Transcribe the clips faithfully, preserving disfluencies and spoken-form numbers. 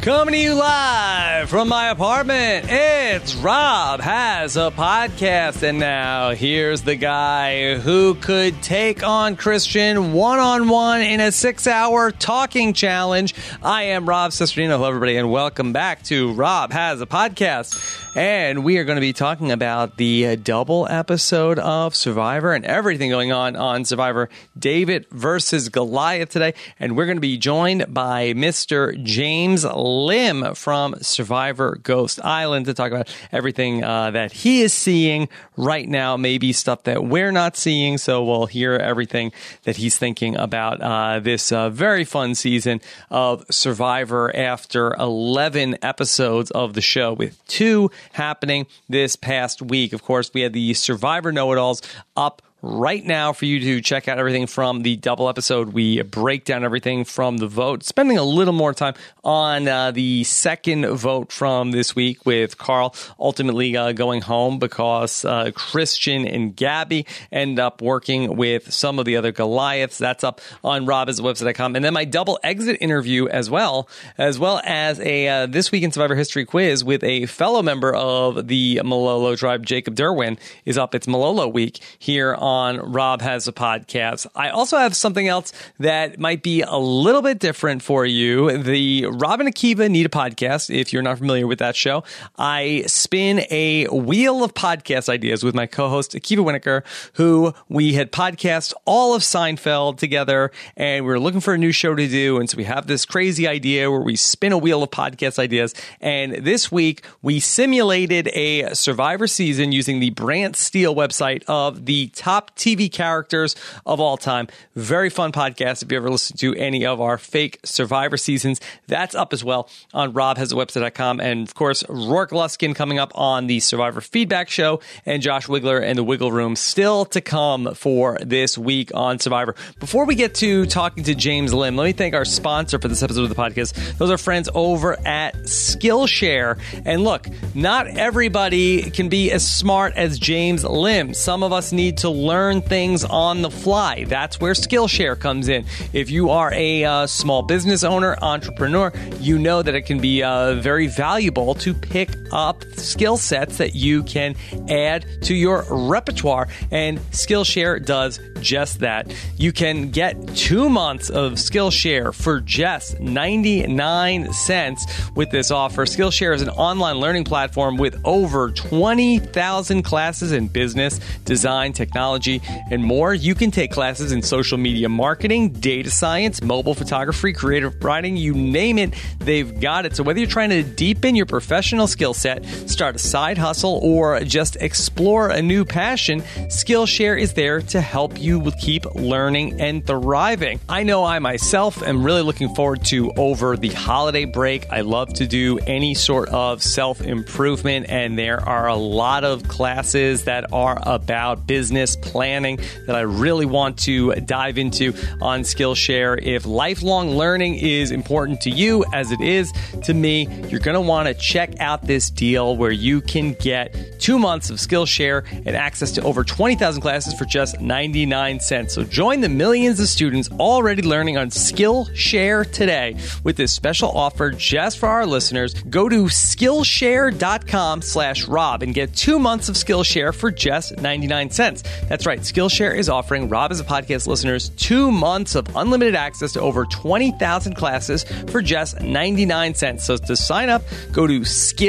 Coming to you live from my apartment, it's Rob Has a Podcast. And now here's the guy who could take on Christian one-on-one in a six-hour talking challenge. I am Rob Cesternino. Hello, everybody, and welcome back to Rob Has a Podcast. And we are going to be talking about the double episode of Survivor and everything going on on Survivor, David versus Goliath today. And we're going to be joined by Mister James Lim from Survivor Ghost Island to talk about everything uh, that he is seeing right now, maybe stuff that we're not seeing. So we'll hear everything that he's thinking about uh, this uh, very fun season of Survivor after eleven episodes of the show, with two happening this past week. Of course, we had the Survivor Know-It-Alls up right now for you to check out everything from the double episode. We break down everything from the vote, spending a little more time on uh, the second vote from this week, with Carl ultimately uh, going home because uh, Christian and Gabby end up working with some of the other Goliaths. That's up on rob has a website dot com. And then my double exit interview as well, as well as a uh, This Week in Survivor History quiz with a fellow member of the Malolo tribe, Jacob Derwin, is up. It's Malolo week here on on Rob Has a Podcast. I also have something else that might be a little bit different for you. The Rob and Akiva Need a Podcast. If you're not familiar with that show, I spin a wheel of podcast ideas with my co-host Akiva Winokur, who we had podcast all of Seinfeld together, and we were looking for a new show to do. And so we have this crazy idea where we spin a wheel of podcast ideas. And this week we simulated a Survivor season using the Brant Steele website of the top T V characters of all time. Very fun podcast. If you ever listened to any of our fake Survivor seasons, that's up as well on rob has a website dot com. And of course, Rourke Luskin coming up on the Survivor Feedback Show, and Josh Wiggler and the Wiggle Room still to come for this week on Survivor. Before we get to talking to James Lim, let me thank our sponsor for this episode of the podcast. Those are friends over at Skillshare. And look, not everybody can be as smart as James Lim. Some of us need to learn things on the fly. That's where Skillshare comes in. If you are a uh, small business owner, entrepreneur, you know that it can be uh, very valuable to pick up skill sets that you can add to your repertoire, and Skillshare does just that. You can get two months of Skillshare for just ninety-nine cents with this offer. Skillshare is an online learning platform with over twenty thousand classes in business, design, technology, and more. You can take classes in social media marketing, data science, mobile photography, creative writing, you name it, they've got it. So whether you're trying to deepen your professional skill set, start a side hustle, or just explore a new passion, Skillshare is there to help you keep learning and thriving. I know I myself am really looking forward to over the holiday break. I love to do any sort of self-improvement, and there are a lot of classes that are about business planning that I really want to dive into on Skillshare. If lifelong learning is important to you, as it is to me, you're going to want to check out this deal where you can get two months of Skillshare and access to over twenty thousand classes for just ninety-nine cents. So join the millions of students already learning on Skillshare today with this special offer just for our listeners. Go to Skillshare.com slash Rob and get two months of Skillshare for just ninety-nine cents. That's right. Skillshare is offering Rob as a Podcast listeners two months of unlimited access to over twenty thousand classes for just ninety-nine cents. So to sign up, go to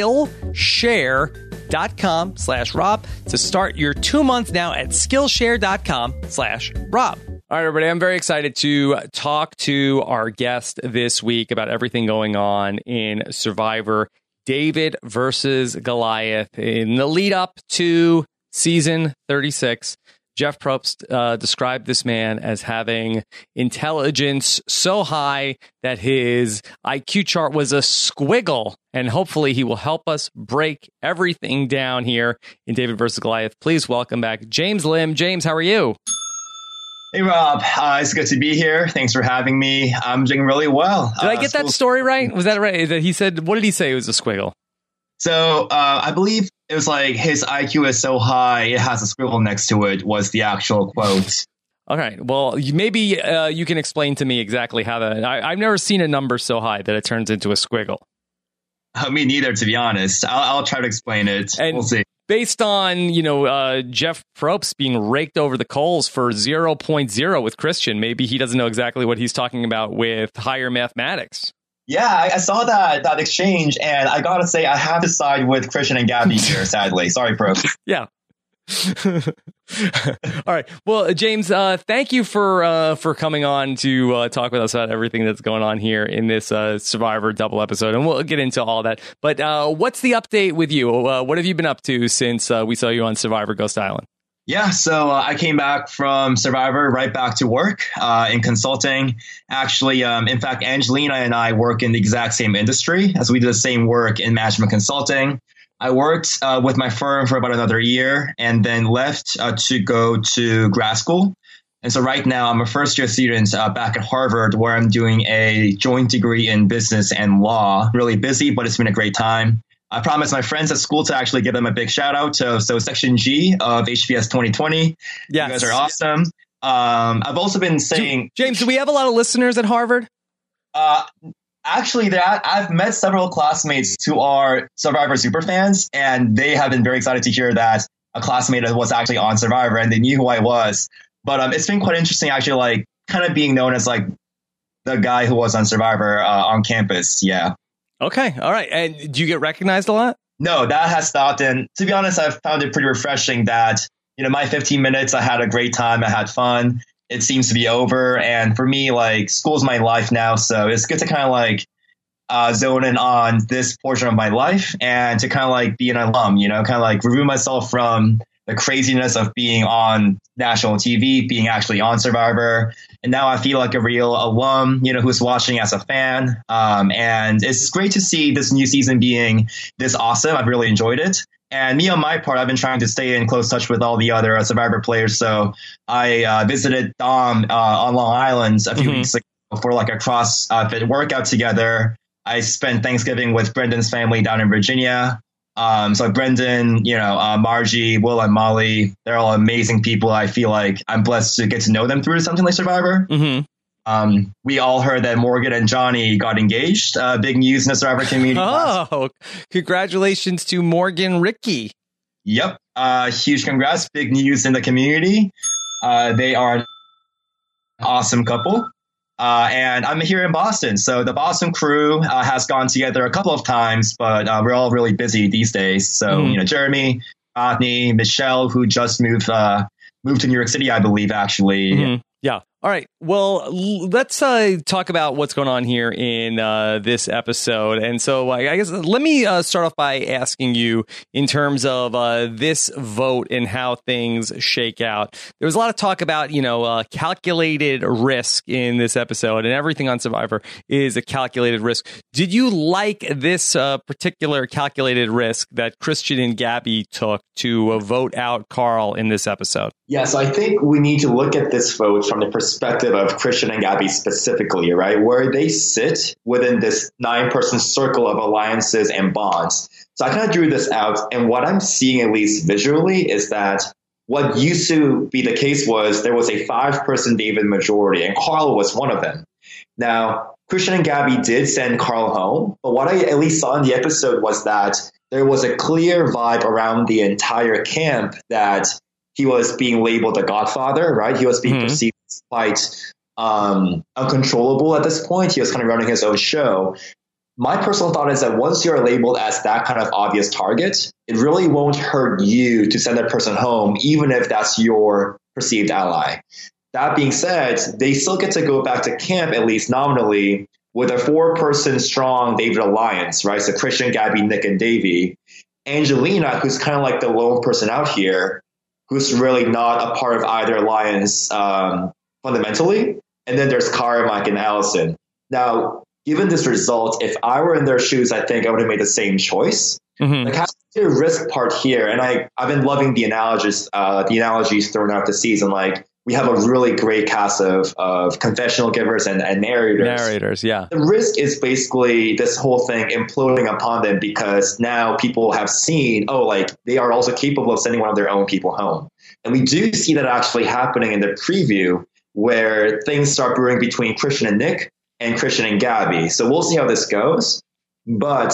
Skillshare.com slash Rob to start your two months now at Skillshare.com slash Rob. All right, everybody, I'm very excited to talk to our guest this week about everything going on in Survivor, David versus Goliath. In the lead up to season thirty-six, Jeff Probst uh, described this man as having intelligence so high that his I Q chart was a squiggle. And hopefully he will help us break everything down here in David versus Goliath. Please welcome back James Lim. James, how are you? Hey, Rob. Uh, it's good to be here. Thanks for having me. I'm doing really well. Did uh, I get that story right? Was that right? That he said, what did he say? It was a squiggle. So uh, I believe it was like his I Q is so high, it has a squiggle next to it was the actual quote. All right. Well, maybe uh, you can explain to me exactly how that. I, I've never seen a number so high that it turns into a squiggle. Uh, me neither, to be honest. I'll, I'll try to explain it. And we'll see. Based on, you know, uh, Jeff Probst being raked over the coals for zero point zero with Christian, maybe he doesn't know exactly what he's talking about with higher mathematics. Yeah, I, I saw that that exchange, and I gotta say, I have to side with Christian and Gabby here, sadly. Sorry, Probst. Yeah. All right. Well, James, uh, thank you for uh, for coming on to uh, talk with us about everything that's going on here in this uh, Survivor double episode, and we'll get into all that. But uh, what's the update with you? Uh, what have you been up to since uh, we saw you on Survivor Ghost Island? Yeah, so uh, I came back from Survivor right back to work uh, in consulting. Actually, um, in fact, Angelina and I work in the exact same industry as we do the same work in management consulting. I worked uh, with my firm for about another year and then left uh, to go to grad school. And so right now I'm a first year student uh, back at Harvard, where I'm doing a joint degree in business and law. Really busy, but it's been a great time. I promised my friends at school to actually give them a big shout out. So, so Section G of H B S twenty twenty. Yes. You guys are awesome. Um, I've also been saying... James, do we have a lot of listeners at Harvard? Uh, actually, that I've met several classmates who are Survivor super fans, and they have been very excited to hear that a classmate was actually on Survivor, and they knew who I was. But um, it's been quite interesting, actually, like kind of being known as like the guy who was on Survivor uh, on campus. Yeah. Okay. All right. And do you get recognized a lot? No, that has stopped. And to be honest, I've found it pretty refreshing that, you know, my fifteen minutes, I had a great time. I had fun. It seems to be over. And for me, like, school's my life now. So it's good to kind of like uh, zone in on this portion of my life and to kind of like be an alum, you know, kind of like remove myself from the craziness of being on national T V, being actually on Survivor. And now I feel like a real alum, you know, who's watching as a fan. Um, and it's great to see this new season being this awesome. I've really enjoyed it. And me, on my part, I've been trying to stay in close touch with all the other uh, Survivor players. So I uh, visited Dom uh, on Long Island a few mm-hmm. weeks ago for like a cross uh, fit workout together. I spent Thanksgiving with Brendan's family down in Virginia. Um, so Brendan, you know, uh, Margie, Will, and Molly, they're all amazing people. I feel like I'm blessed to get to know them through something like Survivor. Mm-hmm. Um, we all heard that Morgan and Johnny got engaged. Uh, big news in the Survivor community. Oh, congratulations to Morgan Ricky. Yep. Uh, huge congrats. Big news in the community. Uh, they are an awesome couple. Uh, and I'm here in Boston. So the Boston crew uh, has gone together a couple of times, but uh, we're all really busy these days. So, mm-hmm. you know, Jeremy, Rodney, Michelle, who just moved uh, moved to New York City, I believe, actually. Mm-hmm. Yeah. All right. Well, let's uh, talk about what's going on here in uh, this episode. And so I guess let me uh, start off by asking you in terms of uh, this vote and how things shake out. There was a lot of talk about, you know, uh, calculated risk in this episode, and everything on Survivor is a calculated risk. Did you like this uh, particular calculated risk that Christian and Gabby took to uh, vote out Carl in this episode? Yeah, so I think we need to look at this vote from the perspective of Christian and Gabby specifically, right? Where they sit within this nine-person circle of alliances and bonds. So I kind of drew this out, and what I'm seeing, at least visually, is that what used to be the case was there was a five-person David majority, and Carl was one of them. Now, Christian and Gabby did send Carl home, but what I at least saw in the episode was that there was a clear vibe around the entire camp that he was being labeled the Godfather, right? He was being mm-hmm. perceived as quite um, uncontrollable at this point. He was kind of running his own show. My personal thought is that once you're labeled as that kind of obvious target, it really won't hurt you to send that person home, even if that's your perceived ally. That being said, they still get to go back to camp, at least nominally, with a four-person strong David alliance, right? So Christian, Gabby, Nick, and Davey. Angelina, who's kind of like the lone person out here, who's really not a part of either alliance um, fundamentally. And then there's Kara, Mike, and Allison. Now, given this result, if I were in their shoes, I think I would have made the same choice. Mm-hmm. Like, the risk part here, and I, I've been loving the analogies, uh, the analogies thrown out this season. Like, we have a really great cast of, of confessional givers and, and narrators. Narrators, yeah. The risk is basically this whole thing imploding upon them because now people have seen, oh, like they are also capable of sending one of their own people home. And we do see that actually happening in the preview where things start brewing between Christian and Nick and Christian and Gabby. So we'll see how this goes. But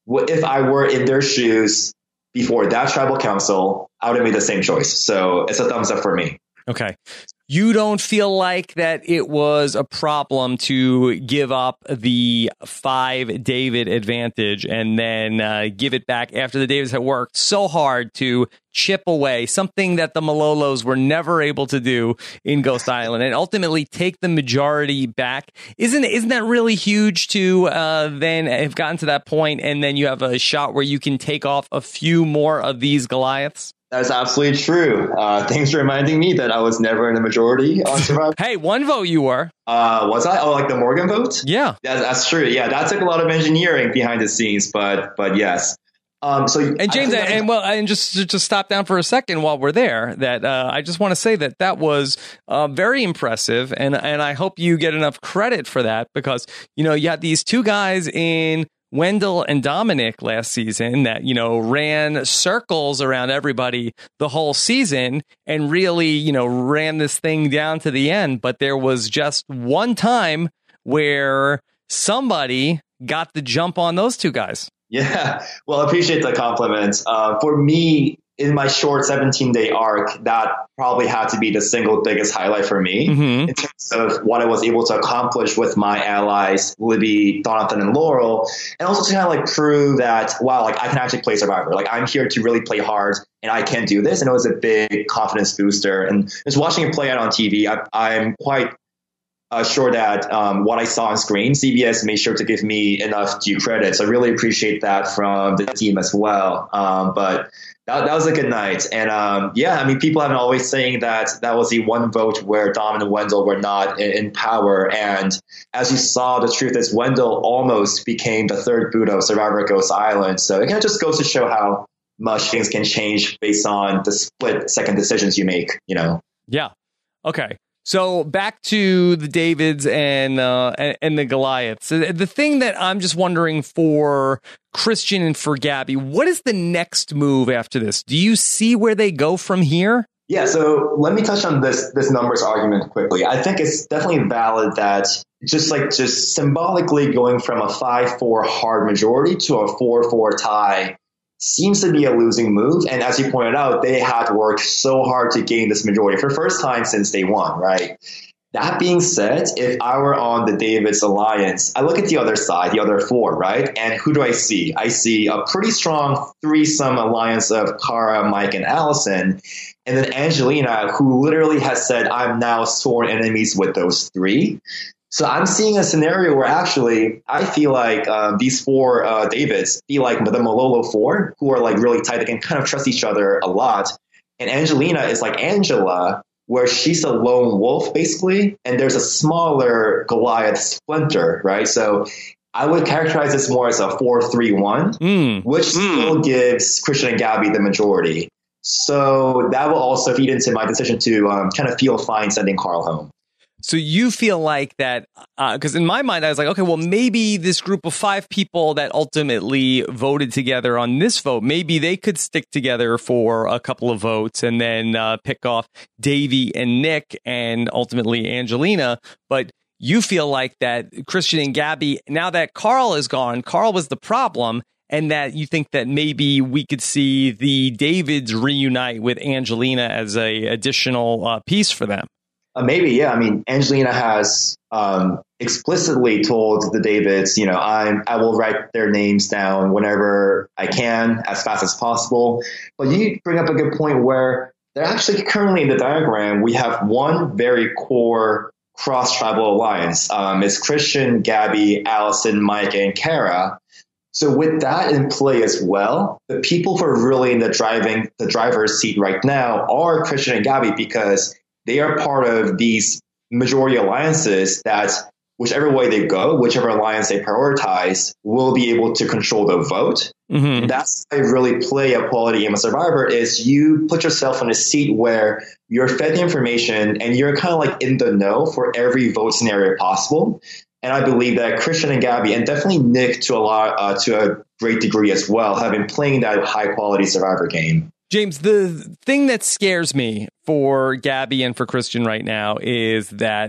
if I were in their shoes before that tribal council, I would have made the same choice. So it's a thumbs up for me. Okay. You don't feel like that it was a problem to give up the five David advantage and then uh, give it back after the Davids had worked so hard to chip away, something that the Malolos were never able to do in Ghost Island, and ultimately take the majority back. Isn't isn't that really huge to uh, then have gotten to that point, and then you have a shot where you can take off a few more of these Goliaths? That's absolutely true. Uh, thanks for reminding me that I was never in the majority on Survivor. Hey, one vote you were. Uh, was I? Oh, like the Morgan vote? Yeah. That's, that's true. Yeah, that took a lot of engineering behind the scenes, but but yes. Um, so and James, and, and well, and just to just stop down for a second while we're there, that uh, I just want to say that that was uh, very impressive, and and I hope you get enough credit for that, because you know you had these two guys in Wendell and Dominic last season that, you know, ran circles around everybody the whole season and really, you know, ran this thing down to the end. But there was just one time where somebody got the jump on those two guys. Yeah, well, I appreciate the compliments. Uh, for me, in my short seventeen-day arc, that probably had to be the single biggest highlight for me mm-hmm. in terms of what I was able to accomplish with my allies, Libby, Donathan, and Laurel, and also to kind of like prove that, wow, like I can actually play Survivor. Like I'm here to really play hard, and I can do this. And it was a big confidence booster. And just watching it play out on T V, I, I'm quite Uh, sure that um, what I saw on screen, C B S made sure to give me enough due credit. So I really appreciate that from the team as well. Um, but that, that was a good night. And um, yeah, I mean, people have been always saying that that was the one vote where Dom and Wendell were not in, in power. And as you saw, the truth is Wendell almost became the third boot of Survivor Ghost Island. So it kind of just goes to show how much things can change based on the split second decisions you make, you know? Yeah. Okay. So back to the Davids and, uh, and and the Goliaths. The thing that I'm just wondering for Christian and for Gabby, what is the next move after this? Do you see where they go from here? Yeah, so let me touch on this this numbers argument quickly. I think it's definitely valid that just like just symbolically going from a five four hard majority to a four four tie seems to be a losing move. And as you pointed out, they had worked so hard to gain this majority for the first time since day one, right? That being said, if I were on the Davids alliance, I look at the other side, the other four, right? And who do I see? I see a pretty strong threesome alliance of Cara, Mike, and Allison. And then Angelina, who literally has said, I'm now sworn enemies with those three. So I'm seeing a scenario where actually I feel like uh, these four uh, Davids feel like the Malolo four, who are like really tight. They can kind of trust each other a lot. And Angelina is like Angela, where she's a lone wolf basically, and there's a smaller Goliath splinter, right? So I would characterize this more as a four three one, mm. which mm. still gives Christian and Gabby the majority. So that will also feed into my decision to um, kind of feel fine sending Carl home. So you feel like that, because uh, in my mind, I was like, okay, well, maybe this group of five people that ultimately voted together on this vote, maybe they could stick together for a couple of votes and then uh, pick off Davey and Nick and ultimately Angelina. But you feel like that Christian and Gabby, now that Carl is gone, Carl was the problem, and that you think that maybe we could see the Davids reunite with Angelina as a additional uh, piece for them. Uh, maybe, yeah. I mean, Angelina has um, explicitly told the Davids, you know, I I will write their names down whenever I can, as fast as possible. But you bring up a good point where they're actually currently in the diagram. We have one very core cross-tribal alliance. Um, it's Christian, Gabby, Allison, Mike, and Cara. So with that in play as well, the people who are really in the driving the driver's seat right now are Christian and Gabby, because they are part of these majority alliances that whichever way they go, whichever alliance they prioritize, will be able to control the vote. Mm-hmm. And that's how you really play a quality game of Survivor is you put yourself in a seat where you're fed the information and you're kind of like in the know for every vote scenario possible. And I believe that Christian and Gabby, and definitely Nick to a lot, uh, to a great degree as well, have been playing that high quality Survivor game. James, the thing that scares me for Gabby and for Christian right now is that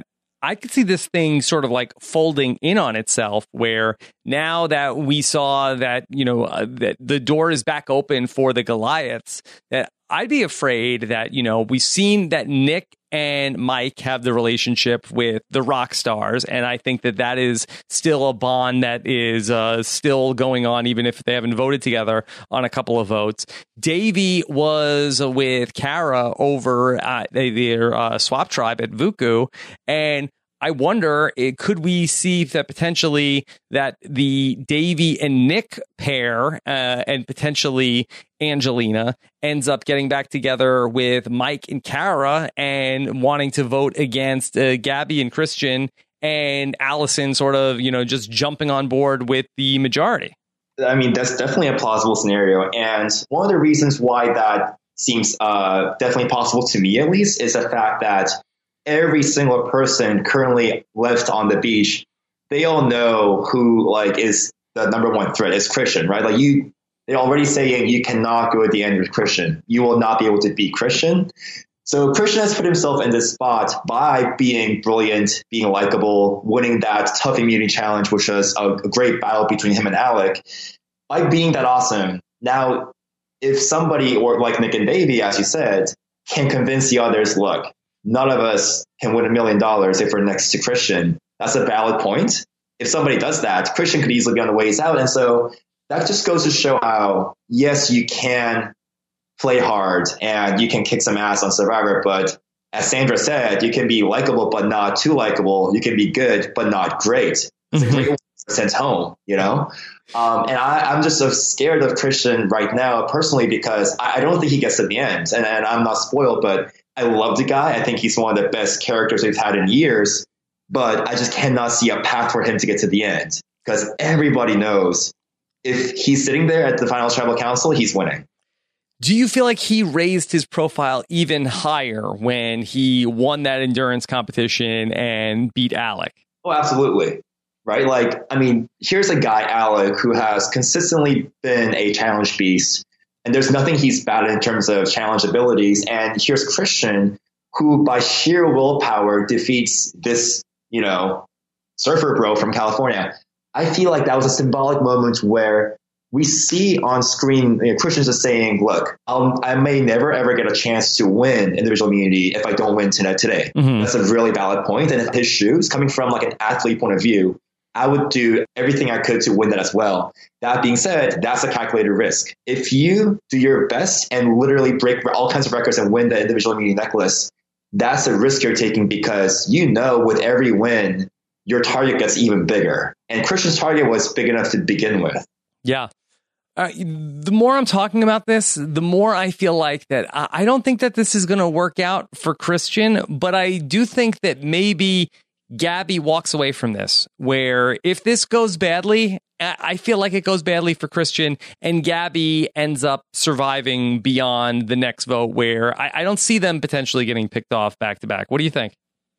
I could see this thing sort of like folding in on itself, where now that we saw that, you know, uh, that the door is back open for the Goliaths, that I'd be afraid that, you know, we've seen that Nick and Mike have the relationship with the rock stars. And I think that that is still a bond that is uh, still going on, even if they haven't voted together on a couple of votes. Davey was with Kara over at their uh, swap tribe at Vuku. And I wonder, it, could we see that potentially that the Davey and Nick pair uh, and potentially Angelina ends up getting back together with Mike and Kara and wanting to vote against uh, Gabby and Christian, and Allison sort of, you know, just jumping on board with the majority? I mean, that's definitely a plausible scenario. And one of the reasons why that seems uh, definitely possible to me, at least, is the fact that every single person currently left on the beach, they all know who like is the number one threat is Christian, right? Like you, they're already saying you cannot go at the end with Christian. You will not be able to beat Christian. So Christian has put himself in this spot by being brilliant, being likable, winning that tough immunity challenge, which was a, a great battle between him and Alec. By being that awesome, now if somebody, or like Nick and Davey, as you said, can convince the others, look, none of us can win a million dollars if we're next to Christian, that's a valid point. If somebody does that, Christian could easily be on the ways out. And so that just goes to show how, yes, you can play hard and you can kick some ass on Survivor, but as Sandra said, you can be likable but not too likable. You can be good but not great. It's a great way to send home, you know? Um, and I, I'm just so scared of Christian right now personally, because I, I don't think he gets to the end. And, and I'm not spoiled, but I love the guy. I think he's one of the best characters we've had in years, but I just cannot see a path for him to get to the end, because everybody knows if he's sitting there at the final tribal council, he's winning. Do you feel like he raised his profile even higher when he won that endurance competition and beat Alec? Oh, absolutely. Right. Like, I mean, here's a guy, Alec, who has consistently been a challenge beast. And there's nothing he's bad in terms of challenge abilities. And here's Christian, who by sheer willpower defeats this, you know, surfer bro from California. I feel like that was a symbolic moment where we see on screen, you know, Christian's just saying, look, I'll, I may never, ever get a chance to win individual immunity if I don't win tonight today. Mm-hmm. That's a really valid point. And in his shoes, coming from like an athlete point of view, I would do everything I could to win that as well. That being said, that's a calculated risk. If you do your best and literally break all kinds of records and win the individual immunity necklace, that's a risk you're taking, because you know with every win, your target gets even bigger. And Christian's target was big enough to begin with. Yeah. Uh, the more I'm talking about this, the more I feel like that I, I don't think that this is going to work out for Christian, but I do think that maybe Gabby walks away from this, where if this goes badly, I feel like it goes badly for Christian, and Gabby ends up surviving beyond the next vote, where I, I don't see them potentially getting picked off back to back. What do you think?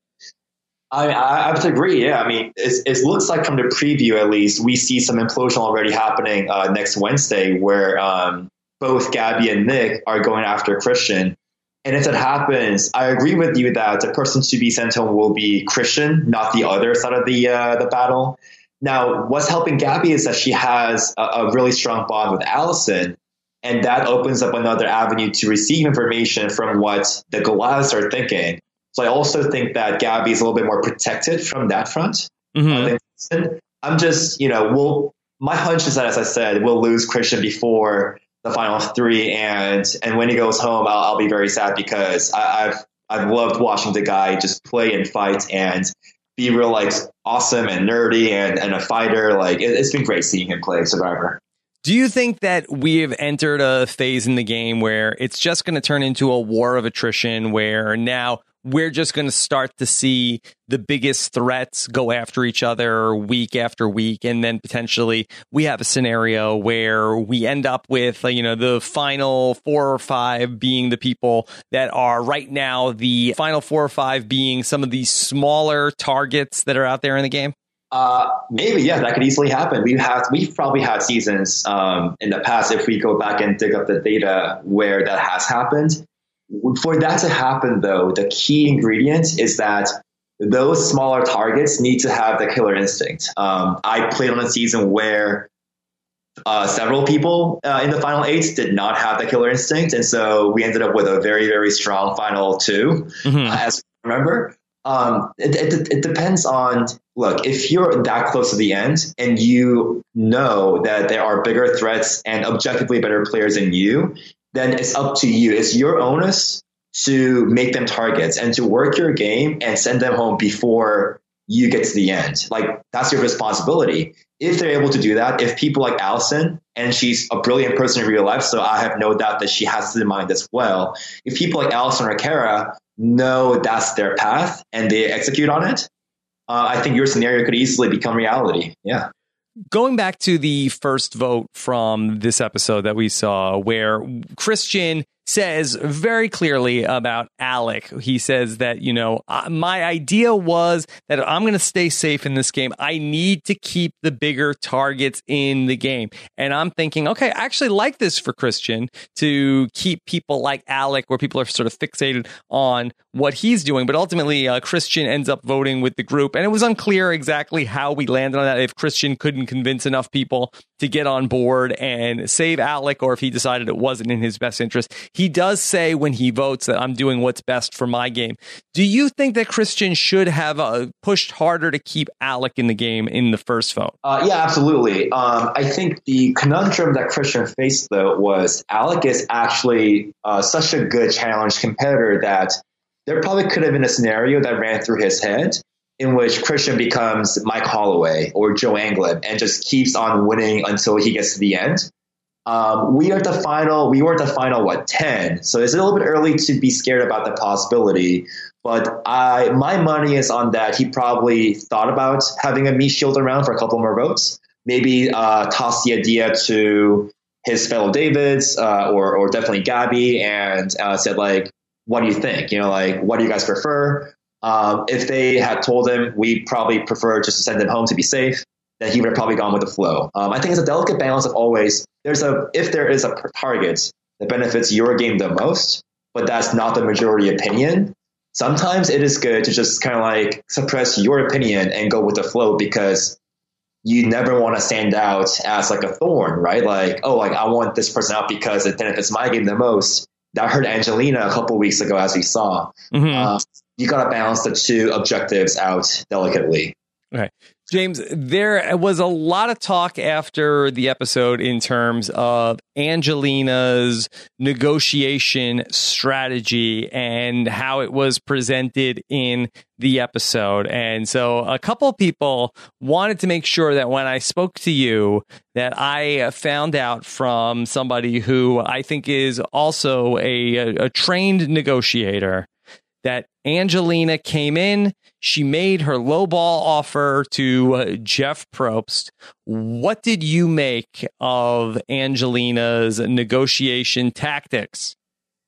I, I have to agree. Yeah, I mean, it's, it looks like from the preview, at least, we see some implosion already happening uh, next Wednesday, where um, both Gabby and Nick are going after Christian. And if it happens, I agree with you that the person to be sent home will be Christian, not the other side of the uh, the battle. Now, what's helping Gabby is that she has a, a really strong bond with Allison, and that opens up another avenue to receive information from what the Goliaths are thinking. So I also think that Gabby is a little bit more protected from that front. Mm-hmm. I'm just, you know, we'll, my hunch is that, as I said, we'll lose Christian before the final three, and and when he goes home, I'll, I'll be very sad, because I, I've I've loved watching the guy just play and fight and be real like awesome and nerdy and, and a fighter. Like it, it's been great seeing him play Survivor. Do you think that we have entered a phase in the game where it's just going to turn into a war of attrition, where now we're just going to start to see the biggest threats go after each other week after week, and then potentially we have a scenario where we end up with, you know, the final four or five being the people that are right now, the final four or five being some of these smaller targets that are out there in the game? Uh, maybe, yeah, that could easily happen. We've had, we've probably had seasons um, in the past, if we go back and dig up the data, where that has happened. For that to happen, though, the key ingredient is that those smaller targets need to have the killer instinct. Um, I played on a season where uh, several people uh, in the final eight did not have the killer instinct. And so we ended up with a very, very strong final two, mm-hmm. uh, as I remember. Um, it, it, it depends on, look, if you're that close to the end and you know that there are bigger threats and objectively better players than you, then it's up to you. It's your onus to make them targets and to work your game and send them home before you get to the end. Like, that's your responsibility. If they're able to do that, if people like Allison, and she's a brilliant person in real life, so I have no doubt that she has it in mind as well. If people like Allison or Kara know that's their path and they execute on it, uh, I think your scenario could easily become reality. Yeah. Going back to the first vote from this episode that we saw, where Christian says very clearly about Alec. He says that, you know, uh, my idea was that I'm going to stay safe in this game. I need to keep the bigger targets in the game. And I'm thinking, okay, I actually like this for Christian to keep people like Alec, where people are sort of fixated on what he's doing. But ultimately, uh, Christian ends up voting with the group. And it was unclear exactly how we landed on that, if Christian couldn't convince enough people to get on board and save Alec, or if he decided it wasn't in his best interest. He does say when he votes that I'm doing what's best for my game. Do you think that Christian should have uh, pushed harder to keep Alec in the game in the first vote? Uh, yeah, absolutely. Um, I think the conundrum that Christian faced, though, was Alec is actually uh, such a good challenge competitor that there probably could have been a scenario that ran through his head in which Christian becomes Mike Holloway or Joe Anglin and just keeps on winning until he gets to the end. Um, we are at the final, we were at the final, what, ten. So it's a little bit early to be scared about the possibility. But I, my money is on that. He probably thought about having a Mii Shield around for a couple more votes. Maybe uh, toss the idea to his fellow Davids uh, or, or definitely Gabby and uh, said, like, what do you think? You know, like, what do you guys prefer? Um, if they had told him we probably prefer just to send him home to be safe, then he would have probably gone with the flow. Um, I think it's a delicate balance of always, there's a if there is a target that benefits your game the most, but that's not the majority opinion, sometimes it is good to just kind of like suppress your opinion and go with the flow, because you never want to stand out as like a thorn, right? Like, oh, like I want this person out because it benefits my game the most. That hurt Angelina a couple of weeks ago, as we saw. Mm-hmm. Uh, you got to balance the two objectives out delicately. Okay. James, there was a lot of talk after the episode in terms of Angelina's negotiation strategy and how it was presented in the episode. And so a couple of people wanted to make sure that when I spoke to you, that I found out from somebody who I think is also a, a, a trained negotiator, that Angelina came in, she made her lowball offer to uh, Jeff Probst. What did you make of Angelina's negotiation tactics?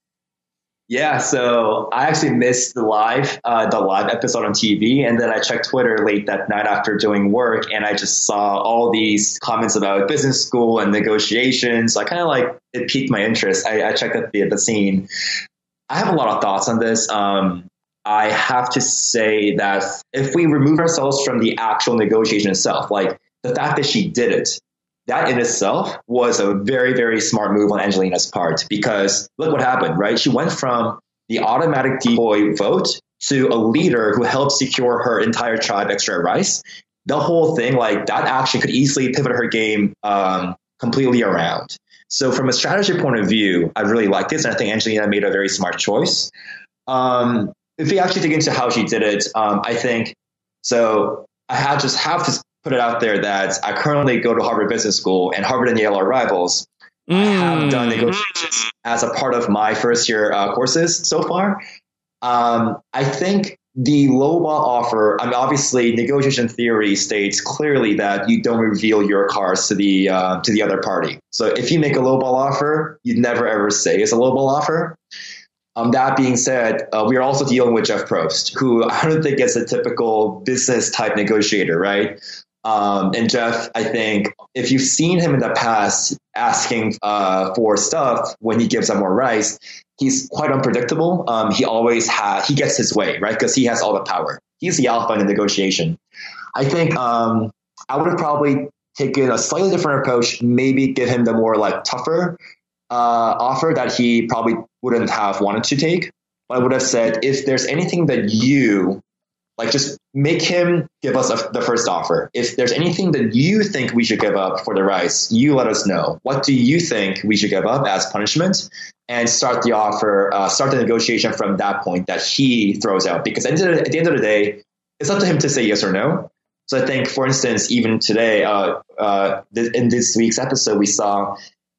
Yeah, so I actually missed the live, uh, the live episode on T V, and then I checked Twitter late that night after doing work, and I just saw all these comments about business school and negotiations. So I kind of like, it piqued my interest. I, I checked out the, the scene. I have a lot of thoughts on this. Um, I have to say that if we remove ourselves from the actual negotiation itself, like the fact that she did it, that in itself was a very, very smart move on Angelina's part, because look what happened, right? She went from the automatic decoy vote to a leader who helped secure her entire tribe extra rice. The whole thing, like that action could easily pivot her game um, completely around. So from a strategy point of view, I really like this, and I think Angelina made a very smart choice. Um, if we actually dig into how she did it, um, I think, so I had just have to put it out there that I currently go to Harvard Business School, and Harvard and Yale are rivals. Mm. I have done negotiations as a part of my first year uh, courses so far. Um, I think the lowball offer, I mean, obviously negotiation theory states clearly that you don't reveal your cards to the uh, to the other party. So if you make a lowball offer, you'd never ever say it's a lowball offer. Um, that being said, uh, we are also dealing with Jeff Probst, who I don't think is a typical business type negotiator, right? Um, and Jeff, I think if you've seen him in the past asking uh, for stuff when he gives up more rice, he's quite unpredictable. Um, he always has, he gets his way, right? Because he has all the power. he's the alpha in the negotiation. I think um, I would have probably taken a slightly different approach, maybe give him the more like tougher uh, offer that he probably wouldn't have wanted to take. I would have said, if there's anything that you like, just make him give us a, the first offer. If there's anything that you think we should give up for the rice, you let us know. What do you think we should give up as punishment? And start the offer, uh, start the negotiation from that point that he throws out. Because at the, end of the, at the end of the day, it's up to him to say yes or no. So I think, for instance, even today, uh, uh, th- in this week's episode, we saw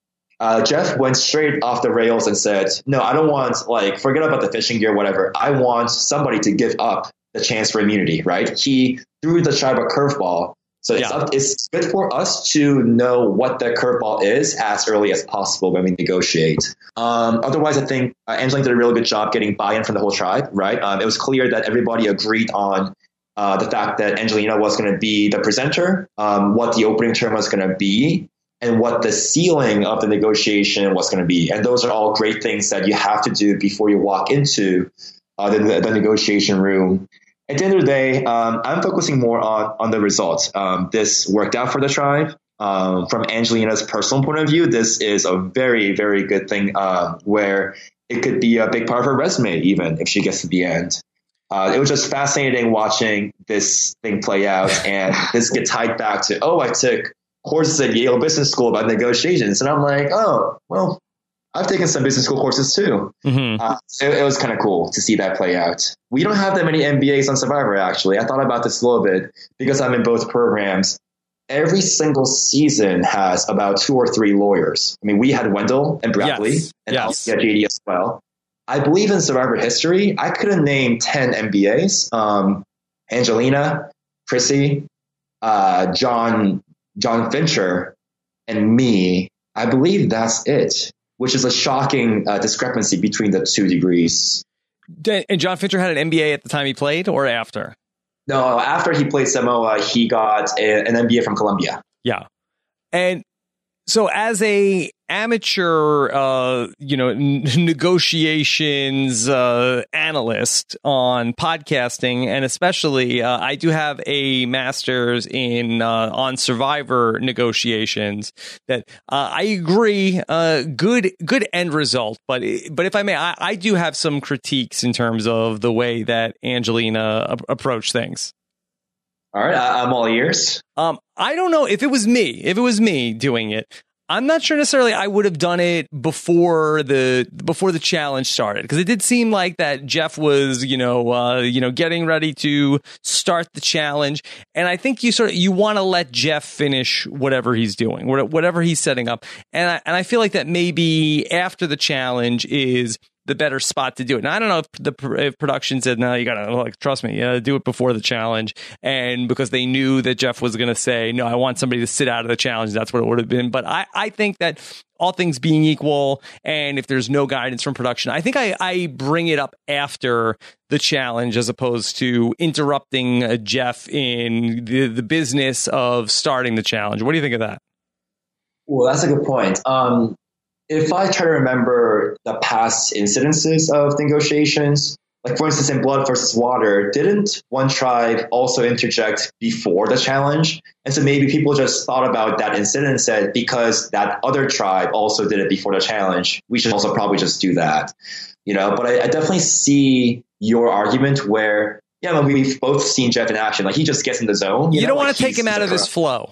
Uh, Jeff went straight off the rails and said, no, I don't want, like, forget about the fishing gear, whatever. I want somebody to give up the chance for immunity, right? He threw the tribe a curveball. So yeah. it's, up, it's good for us to know what the curveball is as early as possible when we negotiate. Um, otherwise, I think uh, Angelina did a really good job getting buy-in from the whole tribe, right? Um, it was clear that everybody agreed on uh, the fact that Angelina was going to be the presenter, um, what the opening term was going to be, and what the ceiling of the negotiation was going to be. And those are all great things that you have to do before you walk into uh, the, the negotiation room. At the end of the day, um, I'm focusing more on, on the results. Um, this worked out for the tribe. Um, from Angelina's personal point of view, this is a very, very good thing uh, where it could be a big part of her resume, even if she gets to the end. Uh, it was just fascinating watching this thing play out, and this get tied back to, oh, I took courses at Yale Business School about negotiations. And I'm like, oh, well, I've taken some business school courses too. Mm-hmm. Uh, it, it was kind of cool to see that play out. We don't have that many M B As on Survivor, actually. I thought about this a little bit because I'm in both programs. Every single season has about two or three lawyers. I mean, we had Wendell and Bradley, yes. and yes. J D as well. I believe in Survivor history, I couldn't name ten M B As. Um, Angelina, Chrissy, uh, John John Fincher, and me, I believe that's it, which is a shocking uh, discrepancy between the two degrees. And John Fincher had an M B A at the time he played, or after? No, after he played Samoa, he got a, an M B A from Columbia. Yeah. And so as a amateur, uh, you know, n- negotiations uh, analyst on podcasting, and especially uh, I do have a master's in uh, on Survivor negotiations. That uh, I agree, uh, good good end result. But but if I may, I, I do have some critiques in terms of the way that Angelina a- approached things. All right, I- I'm all ears. Um, I don't know if it was me, if it was me doing it. I'm not sure necessarily I would have done it before the before the challenge started, because it did seem like that Jeff was, you know, uh, you know, getting ready to start the challenge, and I think you sort of you want to let Jeff finish whatever he's doing, whatever he's setting up, and I, and I feel like that maybe after the challenge is the better spot to do it. And I don't know if the if production said, no, you gotta, like, trust me, you gotta do it before the challenge. And because they knew that Jeff was going to say, no, I want somebody to sit out of the challenge. That's what it would have been. But I, I think that all things being equal, and if there's no guidance from production, I think I, I bring it up after the challenge as opposed to interrupting uh, Jeff in the, the business of starting the challenge. What do you think of that? Well, that's a good point. Um, If I try to remember the past incidences of negotiations, like for instance in Blood versus Water, didn't one tribe also interject before the challenge? And so maybe people just thought about that incident and said, because that other tribe also did it before the challenge, we should also probably just do that. You know, but I, I definitely see your argument where, yeah, I mean, we've both seen Jeff in action. Like, he just gets in the zone. You, you don't know? want like to take him out of his flow.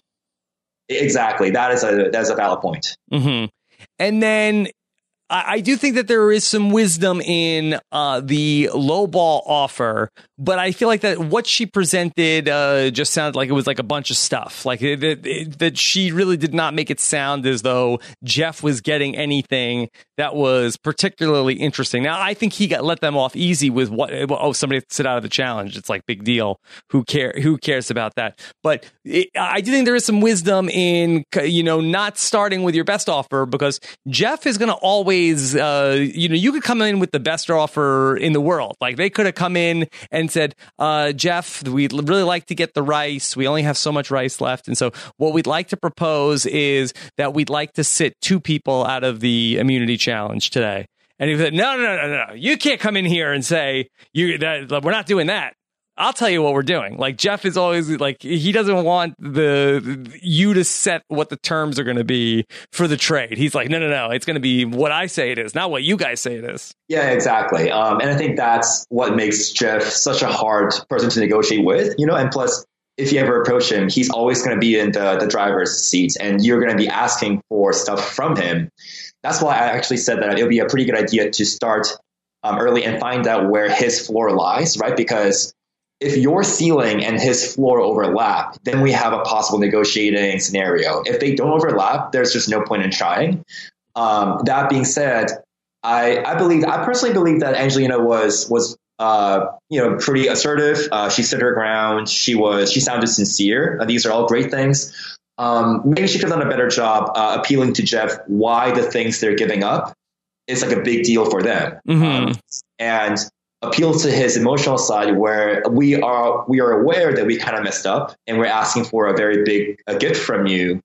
Exactly. That is a that is a valid point. Mm-hmm. And then I, I do think that there is some wisdom in uh, the low ball offer, but I feel like that what she presented uh, just sounded like it was like a bunch of stuff, like it, it, it, that she really did not make it sound as though Jeff was getting anything that was particularly interesting. Now, I think he got let them off easy with what, oh, somebody sit out of the challenge. It's like, big deal. Who care? Who cares about that? But it, I do think there is some wisdom in, you know, not starting with your best offer, because Jeff is going to always, uh, you know, you could come in with the best offer in the world. Like, they could have come in and said, uh, Jeff, we'd really like to get the rice. We only have so much rice left. And so what we'd like to propose is that we'd like to sit two people out of the immunity challenge today. And he said, no, no, no, no, no. You can't come in here and say, you that we're not doing that. I'll tell you what we're doing. Like Jeff is always like, he doesn't want the you to set what the terms are going to be for the trade. He's like, no, no, no. It's going to be what I say it is, not what you guys say it is. Yeah, exactly. Um, and I think that's what makes Jeff such a hard person to negotiate with, you know, and plus, if you ever approach him, he's always going to be in the, the driver's seat and you're going to be asking for stuff from him. That's why I actually said that it would be a pretty good idea to start um, early and find out where his floor lies, right? Because if your ceiling and his floor overlap, then we have a possible negotiating scenario. If they don't overlap, there's just no point in trying. Um, that being said, I, I believe, I personally believe that Angelina was, was, uh, you know, pretty assertive. Uh, she stood her ground. She was, she sounded sincere. Uh, these are all great things. Um, maybe she could have done a better job uh, appealing to Jeff why the things they're giving up is like a big deal for them. Mm-hmm. Um, and appeal to his emotional side where we are we are aware that we kind of messed up and we're asking for a very big a gift from you.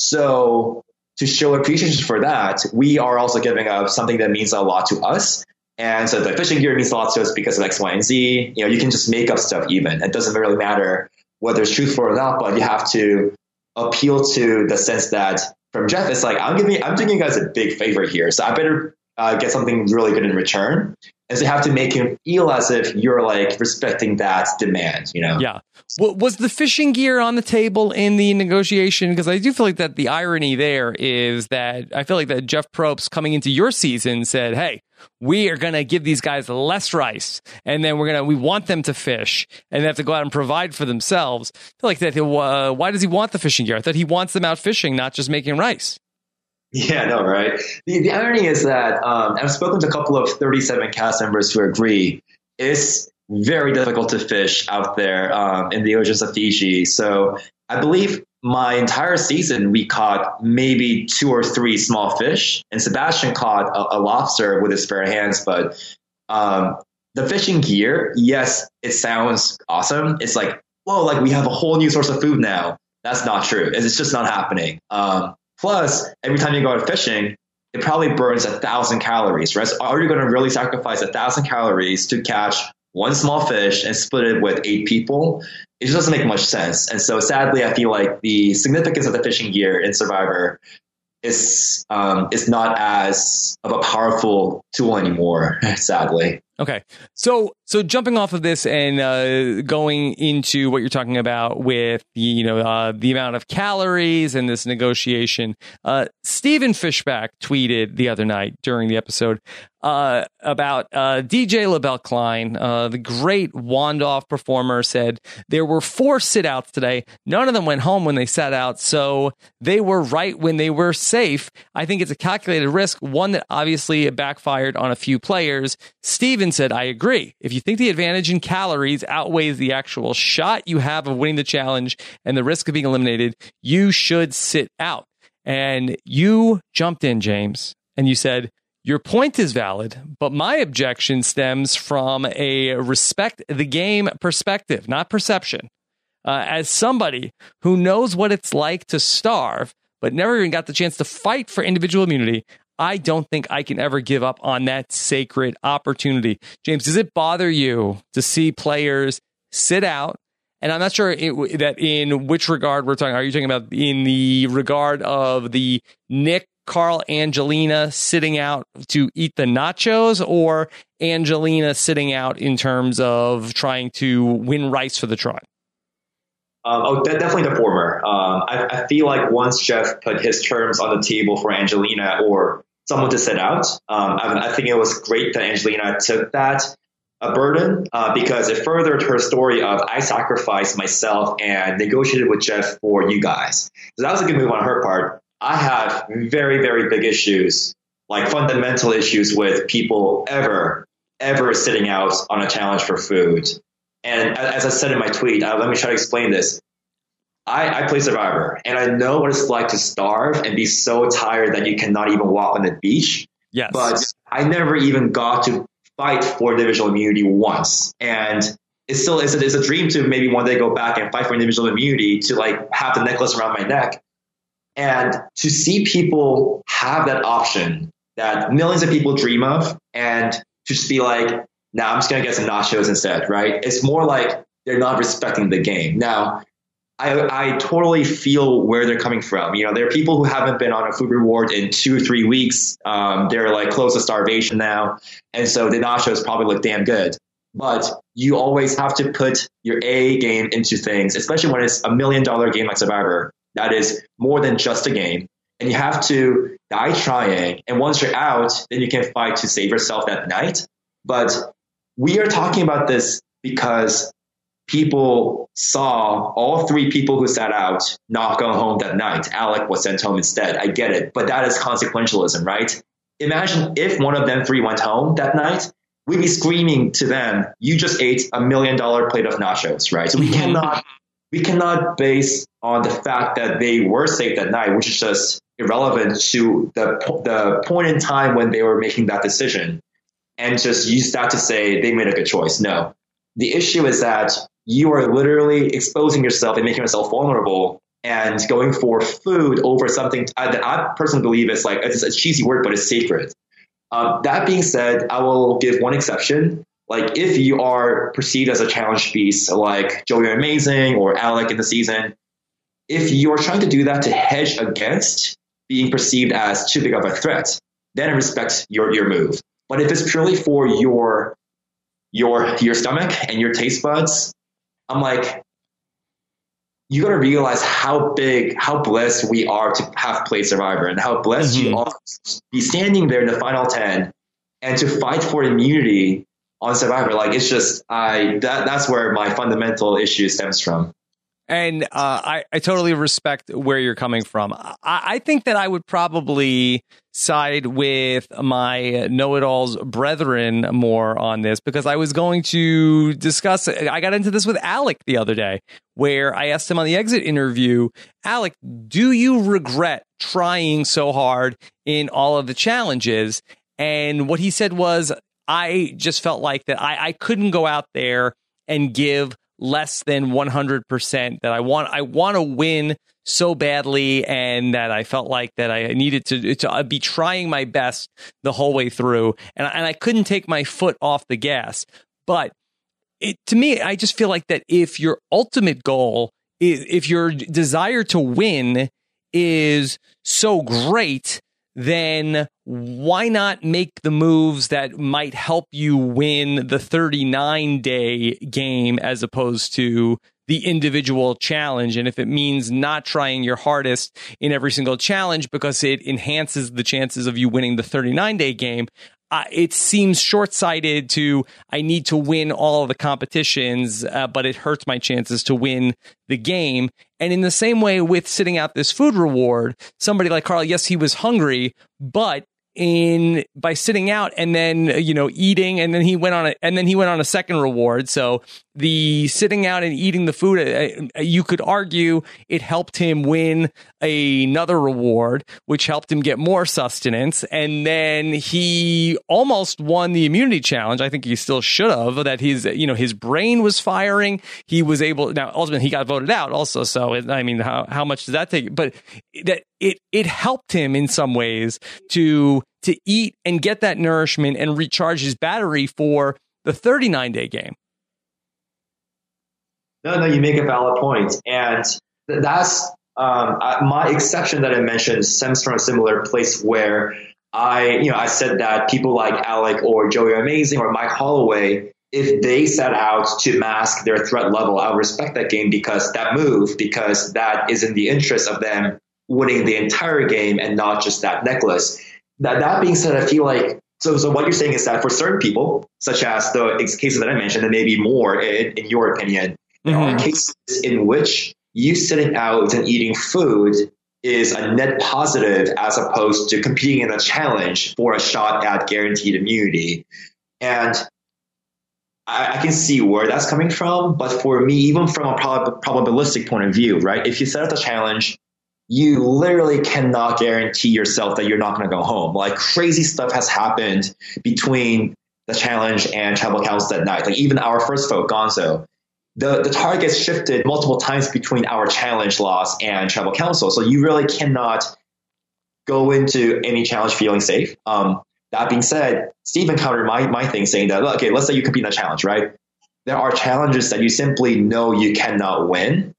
So to show appreciation for that, we are also giving up something that means a lot to us. And so the fishing gear means a lot to us because of X, Y, and Z. You know, you can just make up stuff even. It doesn't really matter whether it's truthful or not, but you have to appeal to the sense that from Jeff, it's like, I'm giving I'm doing you guys a big favor here. So I better uh, get something really good in return. And so you have to make him feel as if you're like respecting that demand, you know? Yeah. Well, was the fishing gear on the table in the negotiation? Because I do feel like that the irony there is that I feel like that Jeff Probst coming into your season said, hey, we are going to give these guys less rice and then we're going to, we want them to fish and they have to go out and provide for themselves. I feel like that. Uh, why does he want the fishing gear? I thought he wants them out fishing, not just making rice. Yeah, no, right. The, the irony is that um, I've spoken to a couple of thirty-seven cast members who agree it's very difficult to fish out there um, in the oceans of Fiji. So I believe my entire season, we caught maybe two or three small fish, and Sebastian caught a, a lobster with his bare hands. But um, the fishing gear, yes, it sounds awesome. It's like, whoa, like we have a whole new source of food now. That's not true. It's just not happening. Um, Plus, every time you go out fishing, it probably burns a thousand calories, right? So are you going to really sacrifice a thousand calories to catch one small fish and split it with eight people? It just doesn't make much sense. And so sadly, I feel like the significance of the fishing gear in Survivor is, um, is not as of a powerful tool anymore, sadly. Okay. So, so jumping off of this and uh, going into what you're talking about with the, you know, uh, the amount of calories and this negotiation, uh, Stephen Fishback tweeted the other night during the episode uh, about uh, D J LaBelle Klein, uh, the great Wand-Off performer, said there were four sit-outs today. None of them went home when they sat out, so they were right when they were safe. I think it's a calculated risk, one that obviously backfired on a few players. Stephen said, I agree. If you think the advantage in calories outweighs the actual shot you have of winning the challenge and the risk of being eliminated, you should sit out. And you jumped in, James, and you said, your point is valid, but my objection stems from a respect the game perspective, not perception. Uh, as somebody who knows what it's like to starve, but never even got the chance to fight for individual immunity, I don't think I can ever give up on that sacred opportunity. James, does it bother you to see players sit out? And I'm not sure it, that in which regard we're talking. Are you talking about in the regard of the Nick, Carl, Angelina sitting out to eat the nachos, or Angelina sitting out in terms of trying to win rice for the tribe? Um, oh, de- definitely the former. Um, I, I feel like once Jeff put his terms on the table for Angelina or someone to sit out, um, I, I think it was great that Angelina took that a burden uh, because it furthered her story of I sacrificed myself and negotiated with Jeff for you guys. So that was a good move on her part. I have very, very big issues, like fundamental issues with people ever, ever sitting out on a challenge for food. And as I said in my tweet, uh, let me try to explain this. I, I play Survivor, and I know what it's like to starve and be so tired that you cannot even walk on the beach. Yes. But I never even got to fight for individual immunity once. And it's still it's a, it's a dream to maybe one day go back and fight for individual immunity, to like have the necklace around my neck. And to see people have that option that millions of people dream of, and to just be like, nah, I'm just going to get some nachos instead, right? It's more like they're not respecting the game. Now, I, I totally feel where they're coming from. You know, there are people who haven't been on a food reward in two or three weeks. Um, they're like close to starvation now. And so the nachos probably look damn good. But you always have to put your A game into things, especially when it's a million dollar game like Survivor. That is more than just a game. And you have to die trying. And once you're out, then you can fight to save yourself that night. But we are talking about this because people saw all three people who sat out not go home that night. Alec was sent home instead. I get it. But that is consequentialism, right? Imagine if one of them three went home that night, we'd be screaming to them, you just ate a million dollar plate of nachos, right? So we cannot we cannot base on the fact that they were safe that night, which is just irrelevant to the the point in time when they were making that decision, and just use that to say they made a good choice. No. The issue is that you are literally exposing yourself and making yourself vulnerable and going for food over something that I personally believe is like, it's a cheesy word, but it's sacred. Um, that being said, I will give one exception. Like if you are perceived as a challenge beast, like Joey Amazing or Alec in the season, if you're trying to do that to hedge against being perceived as too big of a threat, then I respect your, your move. But if it's purely for your your your stomach and your taste buds, I'm like, you got to realize how big, how blessed we are to have played Survivor, and how blessed mm-hmm. you are to be standing there in the final ten and to fight for immunity on Survivor. Like, it's just, I that that's where my fundamental issue stems from. And uh, I, I totally respect where you're coming from. I, I think that I would probably side with my know-it-alls brethren more on this, because I was going to discuss, I got into this with Alec the other day, where I asked him on the exit interview, Alec, do you regret trying so hard in all of the challenges? And what he said was, I just felt like that I, I couldn't go out there and give less than one hundred percent, that I want I want to win so badly, and that I felt like that I needed to to be trying my best the whole way through, and and I couldn't take my foot off the gas. But it, to me, I just feel like that if your ultimate goal is, if your desire to win is so great, then why not make the moves that might help you win the thirty-nine day game as opposed to the individual challenge? And if it means not trying your hardest in every single challenge because it enhances the chances of you winning the thirty-nine day game, Uh, it seems short-sighted to, I need to win all of the competitions, uh, but it hurts my chances to win the game. And in the same way with sitting out this food reward, somebody like Carl, yes, he was hungry, but in by sitting out and then, you know, eating, and then he went on a, and then he went on a second reward. So the sitting out and eating the food, uh, you could argue it helped him win another reward, which helped him get more sustenance. And then he almost won the immunity challenge. I think he still should have, that his, you know, his brain was firing. He was able, now ultimately he got voted out also. So, I mean, how, how much does that take? But that it, it helped him in some ways to, to eat and get that nourishment and recharge his battery for the thirty-nine day game. No, no, you make a valid point. And that's um, my exception that I mentioned stems from a similar place where I, you know, I said that people like Alec or Joey Amazing or Mike Holloway, if they set out to mask their threat level, I would respect that game because that move, because that is in the interest of them winning the entire game and not just that necklace. That, that being said, I feel like, so, so what you're saying is that for certain people, such as the cases that I mentioned, and maybe more in, in your opinion, there mm-hmm. are cases in which you sitting out and eating food is a net positive as opposed to competing in a challenge for a shot at guaranteed immunity. And I, I can see where that's coming from. But for me, even from a prob- probabilistic point of view, right, if you set up a challenge, you literally cannot guarantee yourself that you're not going to go home. Like crazy stuff has happened between the challenge and tribal council that night. Like even our first vote, Gonzo, the, the targets shifted multiple times between our challenge loss and tribal council. So you really cannot go into any challenge feeling safe. Um, that being said, Steve encountered my, my thing saying that, okay, let's say you compete in a challenge, right? there are challenges that you simply know you cannot win.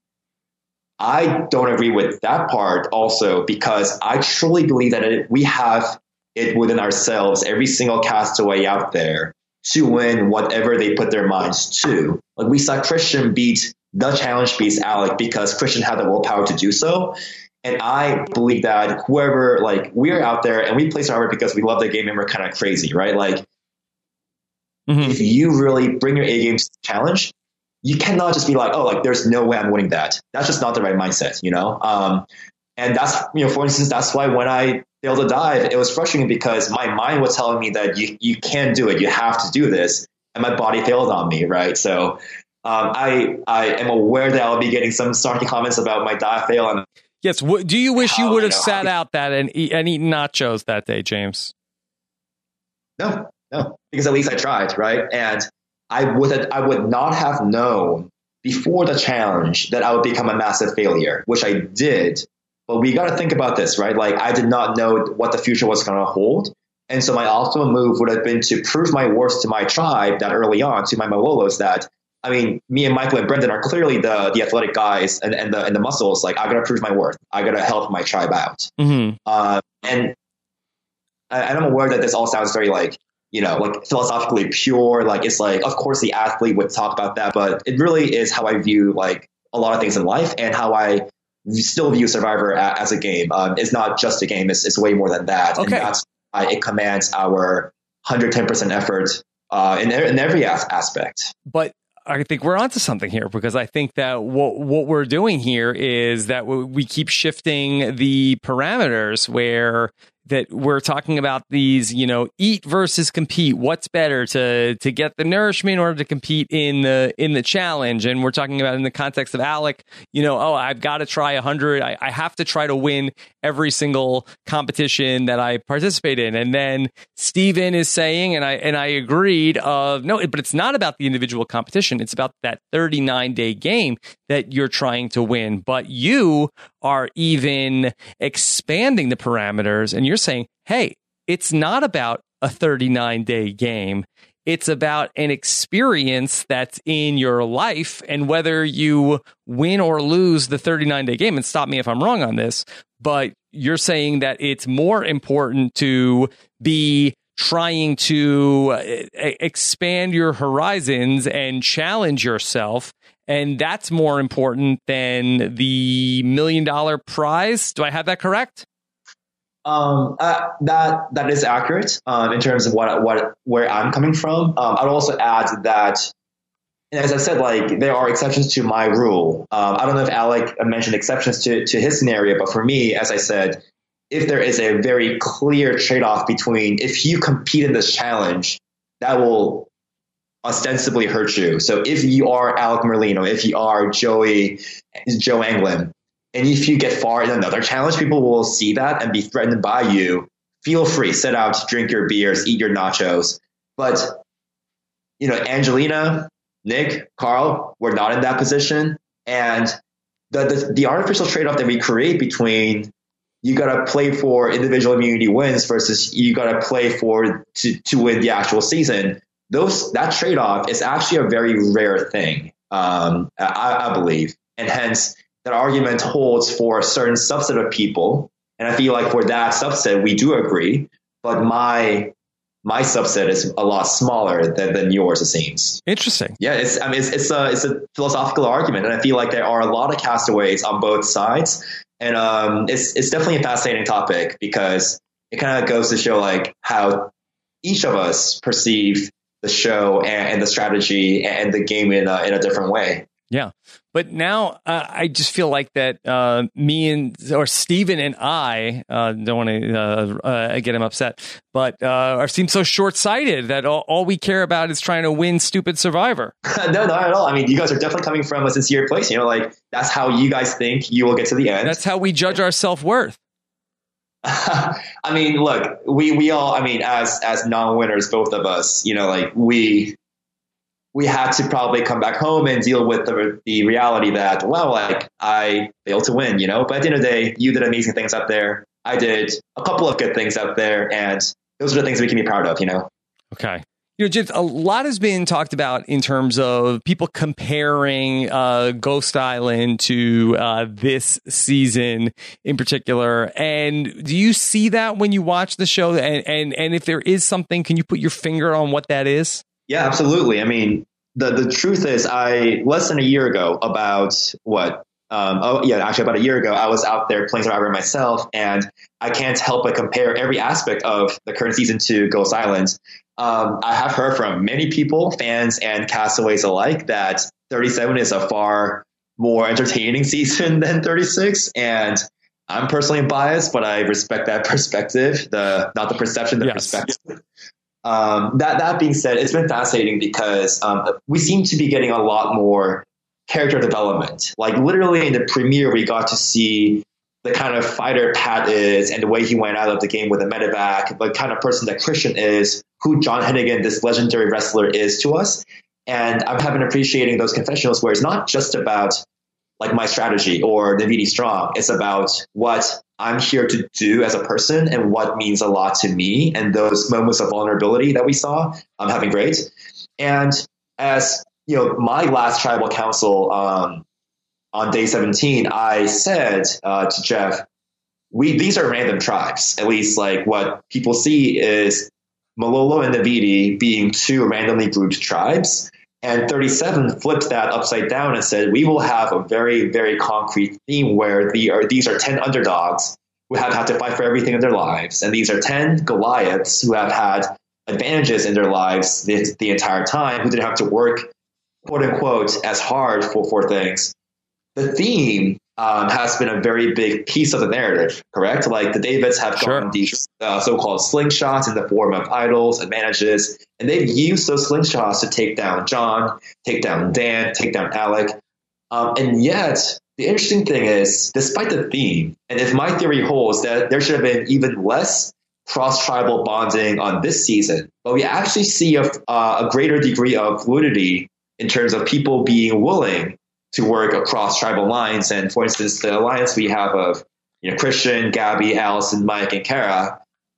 I don't agree with that part also, because I truly believe that it, we have it within ourselves, every single castaway out there, to win whatever they put their minds to. Like we saw Christian beat the challenge beast Alec because Christian had the willpower to do so. And I believe that whoever, like, we're out there and we play Survivor because we love the game and we're kind of crazy, right? Like, mm-hmm. if you really bring your A game to the challenge, you cannot just be like, oh, like, there's no way I'm winning that. That's just not the right mindset, you know? Um, and that's, you know, for instance, that's why when I failed to dive, it was frustrating because my mind was telling me that you, you can't do it. You have to do this. And my body failed on me, right? So um, I I am aware that I'll be getting some snarky comments about my dive fail. And yes. Do you wish you would have sat out that and, eat, and eaten nachos that day, James? No, no, because at least I tried, right? And I would I would not have known before the challenge that I would become a massive failure, which I did. But we got to think about this, right? Like, I did not know what the future was going to hold. And so my optimal move would have been to prove my worth to my tribe that early on, to my Malolos, that, I mean, me and Michael and Brendan are clearly the the athletic guys and, and the and the muscles. Like, I got to prove my worth. I got to help my tribe out. Mm-hmm. Uh, and, and I'm aware that this all sounds very, like, you know, like philosophically pure. Like, it's like, of course, the athlete would talk about that. But it really is how I view, like, a lot of things in life and how I still view Survivor as a game. Um, it's not just a game. It's, it's way more than that. Okay. And that's why it commands our one hundred ten percent effort uh, in, in every as- aspect. But I think we're onto something here, because I think that what what we're doing here is that we keep shifting the parameters where that we're talking about these, you know, eat versus compete. What's better, to to get the nourishment or to compete in the in the challenge? And we're talking about in the context of Alec, you know, oh, I've got to try a hundred. I, I have to try to win every single competition that I participate in. And then Steven is saying, and I and I agreed, of no, but it's not about the individual competition. It's about that thirty-nine day game that you're trying to win. But you are even expanding the parameters, and you're saying, hey, it's not about a thirty-nine day game. It's about an experience that's in your life, and whether you win or lose the thirty-nine day game, and stop me if I'm wrong on this, but you're saying that it's more important to be trying to expand your horizons and challenge yourself. And that's more important than the million dollar prize. Do I have that correct? Um, uh, that that is accurate um, in terms of what what where I'm coming from. Um, I'd also add that, and as I said, like, there are exceptions to my rule. Um, I don't know if Alec mentioned exceptions to to his scenario, but for me, as I said, if there is a very clear trade-off between, if you compete in this challenge, that will ostensibly hurt you. So if you are Alec Merlino, if you are Joey, Joe Anglin, and if you get far in another challenge, people will see that and be threatened by you. Feel free, sit out, drink your beers, eat your nachos. But, you know, Angelina, Nick, Carl, we're not in that position. And the the, the artificial trade-off that we create between you got to play for individual immunity wins versus you got to play for to, to win the actual season, those that trade-off is actually a very rare thing, um, I, I believe. And hence, that argument holds for a certain subset of people. And I feel like for that subset, we do agree. But my my subset is a lot smaller than, than yours, it seems. Interesting. Yeah, it's I mean, it's, it's, a, it's a philosophical argument. And I feel like there are a lot of castaways on both sides. And um, it's it's definitely a fascinating topic, because it kind of goes to show like how each of us perceive the show and, and the strategy and the game in a, in a different way. Yeah. But now uh, I just feel like that uh, me and or Steven and I uh, don't want to uh, uh, get him upset, but uh, are seem so short sighted that all, all we care about is trying to win stupid Survivor. No, not at all. I mean, you guys are definitely coming from a sincere place. You know, like, that's how you guys think you will get to the end. That's how we judge our self-worth. I mean, look, we, we all, I mean, as, as non-winners, both of us, you know, like we, we had to probably come back home and deal with the, the reality that, well, like, I failed to win, you know, but at the end of the day, you did amazing things out there. I did a couple of good things out there, and those are the things we can be proud of, you know? Okay. You know, James, a lot has been talked about in terms of people comparing uh, Ghost Island to uh, this season in particular. And do you see that when you watch the show? And, and and if there is something, can you put your finger on what that is? Yeah, absolutely. I mean, the the truth is, I less than a year ago, about what? Um, oh, yeah, actually, about a year ago, I was out there playing Survivor myself, and I can't help but compare every aspect of the current season to Ghost Island. Um, I have heard from many people, fans and castaways alike, that thirty-seven is a far more entertaining season than thirty-six. And I'm personally biased, but I respect that perspective, the not the perception, the yes. perspective. Um, that, that being said, it's been fascinating because um, we seem to be getting a lot more character development. Like literally in the premiere, we got to see the kind of fighter Pat is and the way he went out of the game with a medevac, the kind of person that Christian is, who John Hennigan, this legendary wrestler, is to us. And I'm having appreciating those confessionals where it's not just about like my strategy or Navidi Strong. It's about what I'm here to do as a person and what means a lot to me. And those moments of vulnerability that we saw, I'm having great. And as you know, my last tribal council um, on day seventeen, I said uh, to Jeff, we these are random tribes. At least like what people see is Malolo and Navidi being two randomly grouped tribes. And thirty-seven flipped that upside down and said, we will have a very, very concrete theme where the, are, these are ten underdogs who have had to fight for everything in their lives. And these are ten Goliaths who have had advantages in their lives the, the entire time, who didn't have to work, quote unquote, as hard for, for things. The theme um, has been a very big piece of the narrative, correct? Like the Davids have sure. gotten these uh, so-called slingshots in the form of idols, advantages, and they've used those slingshots to take down John, take down Dan, take down Alec. Um, and yet, the interesting thing is, despite the theme, and if my theory holds that there should have been even less cross-tribal bonding on this season, but we actually see a, uh, a greater degree of fluidity in terms of people being willing to work across tribal lines. And for instance, the alliance we have of you know Christian, Gabby, Allison, Mike, and Kara,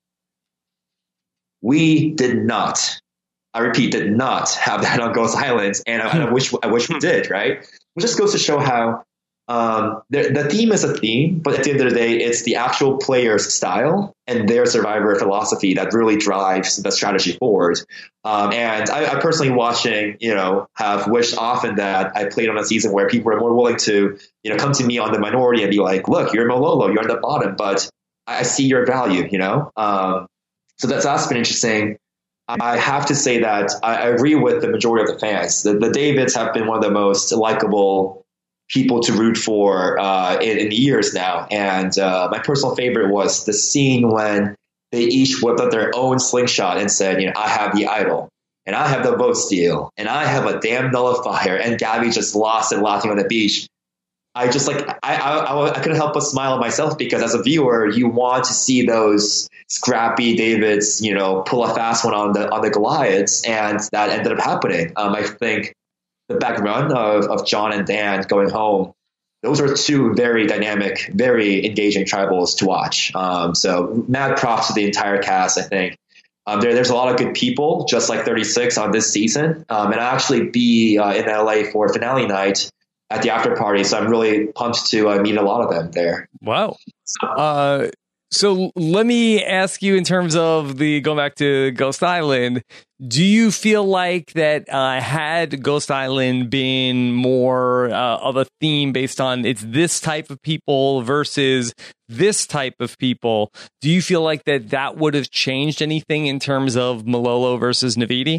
we did not, I repeat, did not have that on Ghost Island, and I, and I wish I wish we did, right? It just goes to show how um, the, the theme is a theme, but at the end of the day, it's the actual player's style and their Survivor philosophy that really drives the strategy forward. Um, and I, I personally watching, you know, have wished often that I played on a season where people were more willing to, you know, come to me on the minority and be like, look, you're Malolo, you're on the bottom, but I see your value, you know? Um, so that's, that's been interesting. I have to say that I, I agree with the majority of the fans. The, the Davids have been one of the most likable people to root for uh, in, in years now. And uh, my personal favorite was the scene when they each whipped up their own slingshot and said, you know, I have the idol, and I have the vote steal, and I have a damn nullifier. And Gabby just lost and laughing on the beach. I just like, I, I, I couldn't help but smile at myself, because as a viewer, you want to see those scrappy Davids, you know, pull a fast one on the, on the Goliaths. And that ended up happening. Um, I think the back run of, of John and Dan going home, those are two very dynamic, very engaging tribals to watch. Um, so mad props to the entire cast, I think. Um, there, there's a lot of good people, just like thirty-six on this season. Um, and I'll actually be uh, in L A for finale night at the after party. So I'm really pumped to uh, meet a lot of them there. Wow. Uh, so let me ask you, in terms of the going back to Ghost Island, do you feel like that uh, had Ghost Island been more uh, of a theme based on it's this type of people versus this type of people, do you feel like that that would have changed anything in terms of Malolo versus Navidi?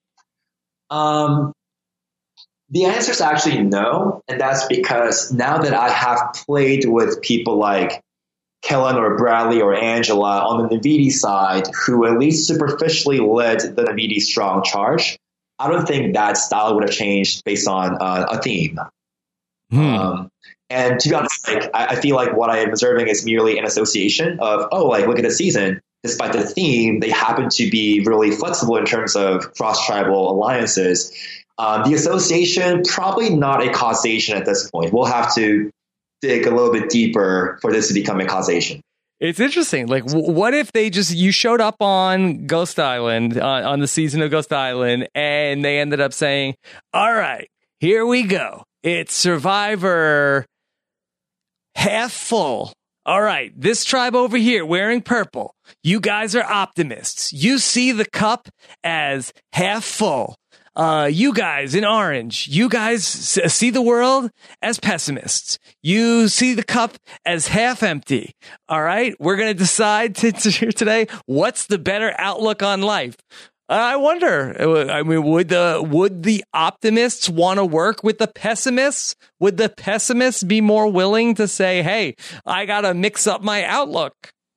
Um, the answer is actually no. And that's because now that I have played with people like Kellen or Bradley or Angela on the Navidi side, who at least superficially led the Navidi strong charge, I don't think that style would have changed based on uh, a theme. Hmm. Um, and to be honest, like, I, I feel like what I am observing is merely an association of, oh, like, look at the season. Despite the theme, they happen to be really flexible in terms of cross-tribal alliances. Um, the association, probably not a causation at this point. We'll have to dig a little bit deeper for this to become a causation. It's interesting. Like, w- what if they just, you showed up on Ghost Island, uh, on the season of Ghost Island, and they ended up saying, all right, here we go. It's Survivor half full. All right, this tribe over here wearing purple. You guys are optimists. You see the cup as half full. Uh, you guys in orange, you guys see the world as pessimists. You see the cup as half empty. All right, we're going to decide to, to here today what's the better outlook on life. I wonder. I mean, would the would the optimists want to work with the pessimists? Would the pessimists be more willing to say, "Hey, I got to mix up my outlook"?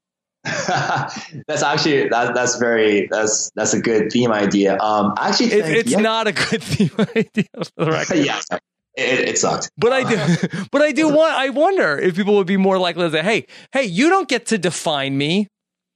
That's actually that, that's very that's that's a good theme idea. Um, I actually, think, it, it's yeah. not a good theme idea. For the record. Yeah, it, it sucked. But I do, but I do want. I wonder if people would be more likely to say, "Hey, hey, you don't get to define me."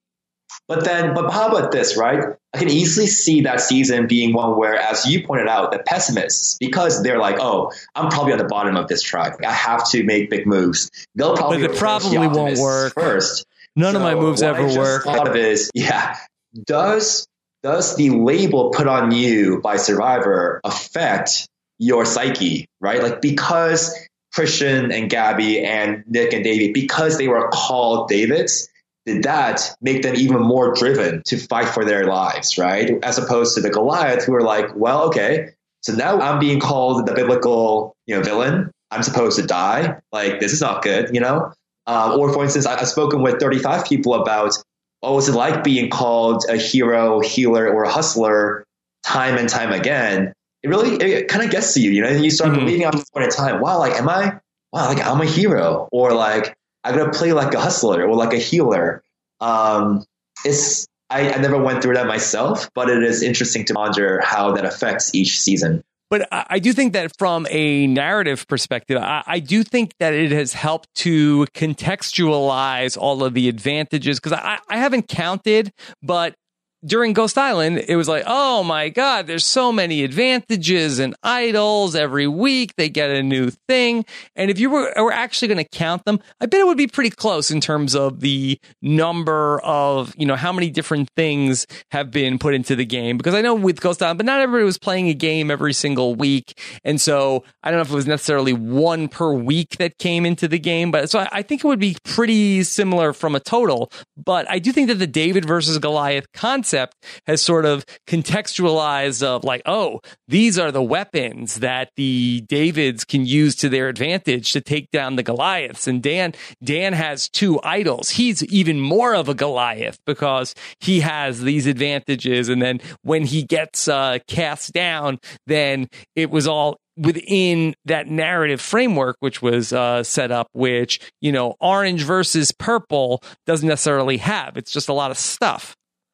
But then, but how about this, right? I can easily see that season being one where, as you pointed out, the pessimists, because they're like, oh, I'm probably on the bottom of this tribe. I have to make big moves. They'll probably, but it probably won't work first. None so of my moves ever I work. Thought of is, yeah, does does the label put on you by Survivor affect your psyche, right? Like, because Christian and Gabby and Nick and David, because they were called Davids, did that make them even more driven to fight for their lives, right? As opposed to the Goliath, who are like, well, okay, so now I'm being called the biblical, you know, villain. I'm supposed to die. Like, this is not good, you know? Uh, or, for instance, I've spoken with thirty-five people about what was it like being called a hero, healer, or a hustler time and time again. It really, it kind of gets to you, you know? And you start mm-hmm. believing at this point in time, wow, like, am I, wow, like, I'm a hero, or like, I'm going to play like a hustler or like a healer. Um, it's I, I never went through that myself, but it is interesting to ponder how that affects each season. But I do think that from a narrative perspective, I, I do think that it has helped to contextualize all of the advantages, because I, I haven't counted, but during Ghost Island, it was like, oh my God, there's so many advantages and idols every week. They get a new thing. And if you were, were actually going to count them, I bet it would be pretty close in terms of the number of, you know, how many different things have been put into the game. Because I know with Ghost Island, but not everybody was playing a game every single week. And so I don't know if it was necessarily one per week that came into the game. But so I, I think it would be pretty similar from a total. But I do think that the David versus Goliath concept has sort of contextualized of like, oh, these are the weapons that the Davids can use to their advantage to take down the Goliaths. And Dan, Dan has two idols. He's even more of a Goliath because he has these advantages. And then when he gets uh, cast down, then it was all within that narrative framework, which was uh, set up, which, you know, orange versus purple doesn't necessarily have. It's just a lot of stuff.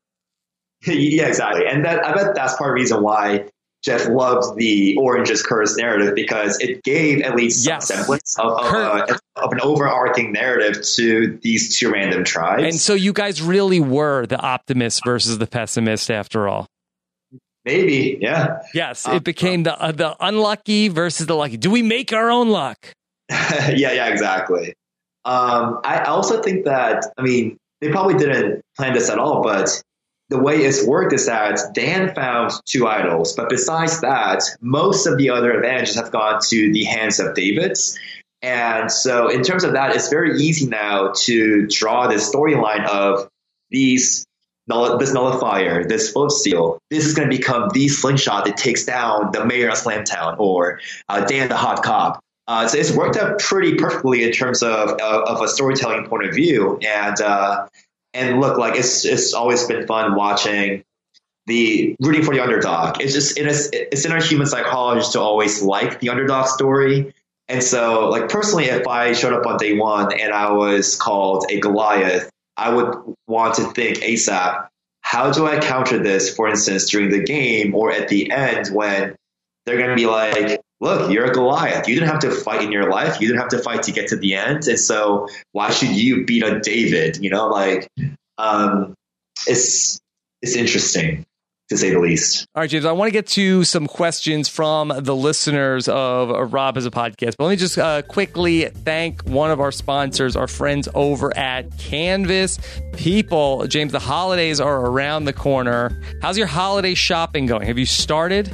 Yeah, exactly. And that I bet that's part of the reason why Jeff loved the Orange is Cursed narrative, because it gave at least some yes. semblance of, of, uh, of an overarching narrative to these two random tribes. And so you guys really were the optimist versus the pessimist after all. Maybe, yeah. Yes, it became the uh, the unlucky versus the lucky. Do we make our own luck? yeah, yeah, exactly. Um, I also think that, I mean, they probably didn't plan this at all, but the way it's worked is that Dan found two idols, but besides that, most of the other advantages have gone to the hands of Davids. And so in terms of that, it's very easy now to draw this storyline of these this nullifier, this float seal. This is going to become the slingshot that takes down the mayor of Slamtown, or uh, Dan the hot cop. Uh, so it's worked out pretty perfectly in terms of of, of a storytelling point of view. And uh, and look, like it's it's always been fun watching the rooting for the underdog. It's just it is it's in our human psychology to always like the underdog story. And so, like personally, if I showed up on day one and I was called a Goliath, I would want to think ASAP, how do I counter this, for instance, during the game or at the end when they're going to be like, look, you're a Goliath. You didn't have to fight in your life. You didn't have to fight to get to the end. And so why should you beat a David? You know, like um, it's it's interesting. to say the least. All right, James, I want to get to some questions from the listeners of Rob Has a Podcast, but let me just uh, quickly thank one of our sponsors, our friends over at Canvas People. James, the holidays are around the corner. How's your holiday shopping going? Have you started?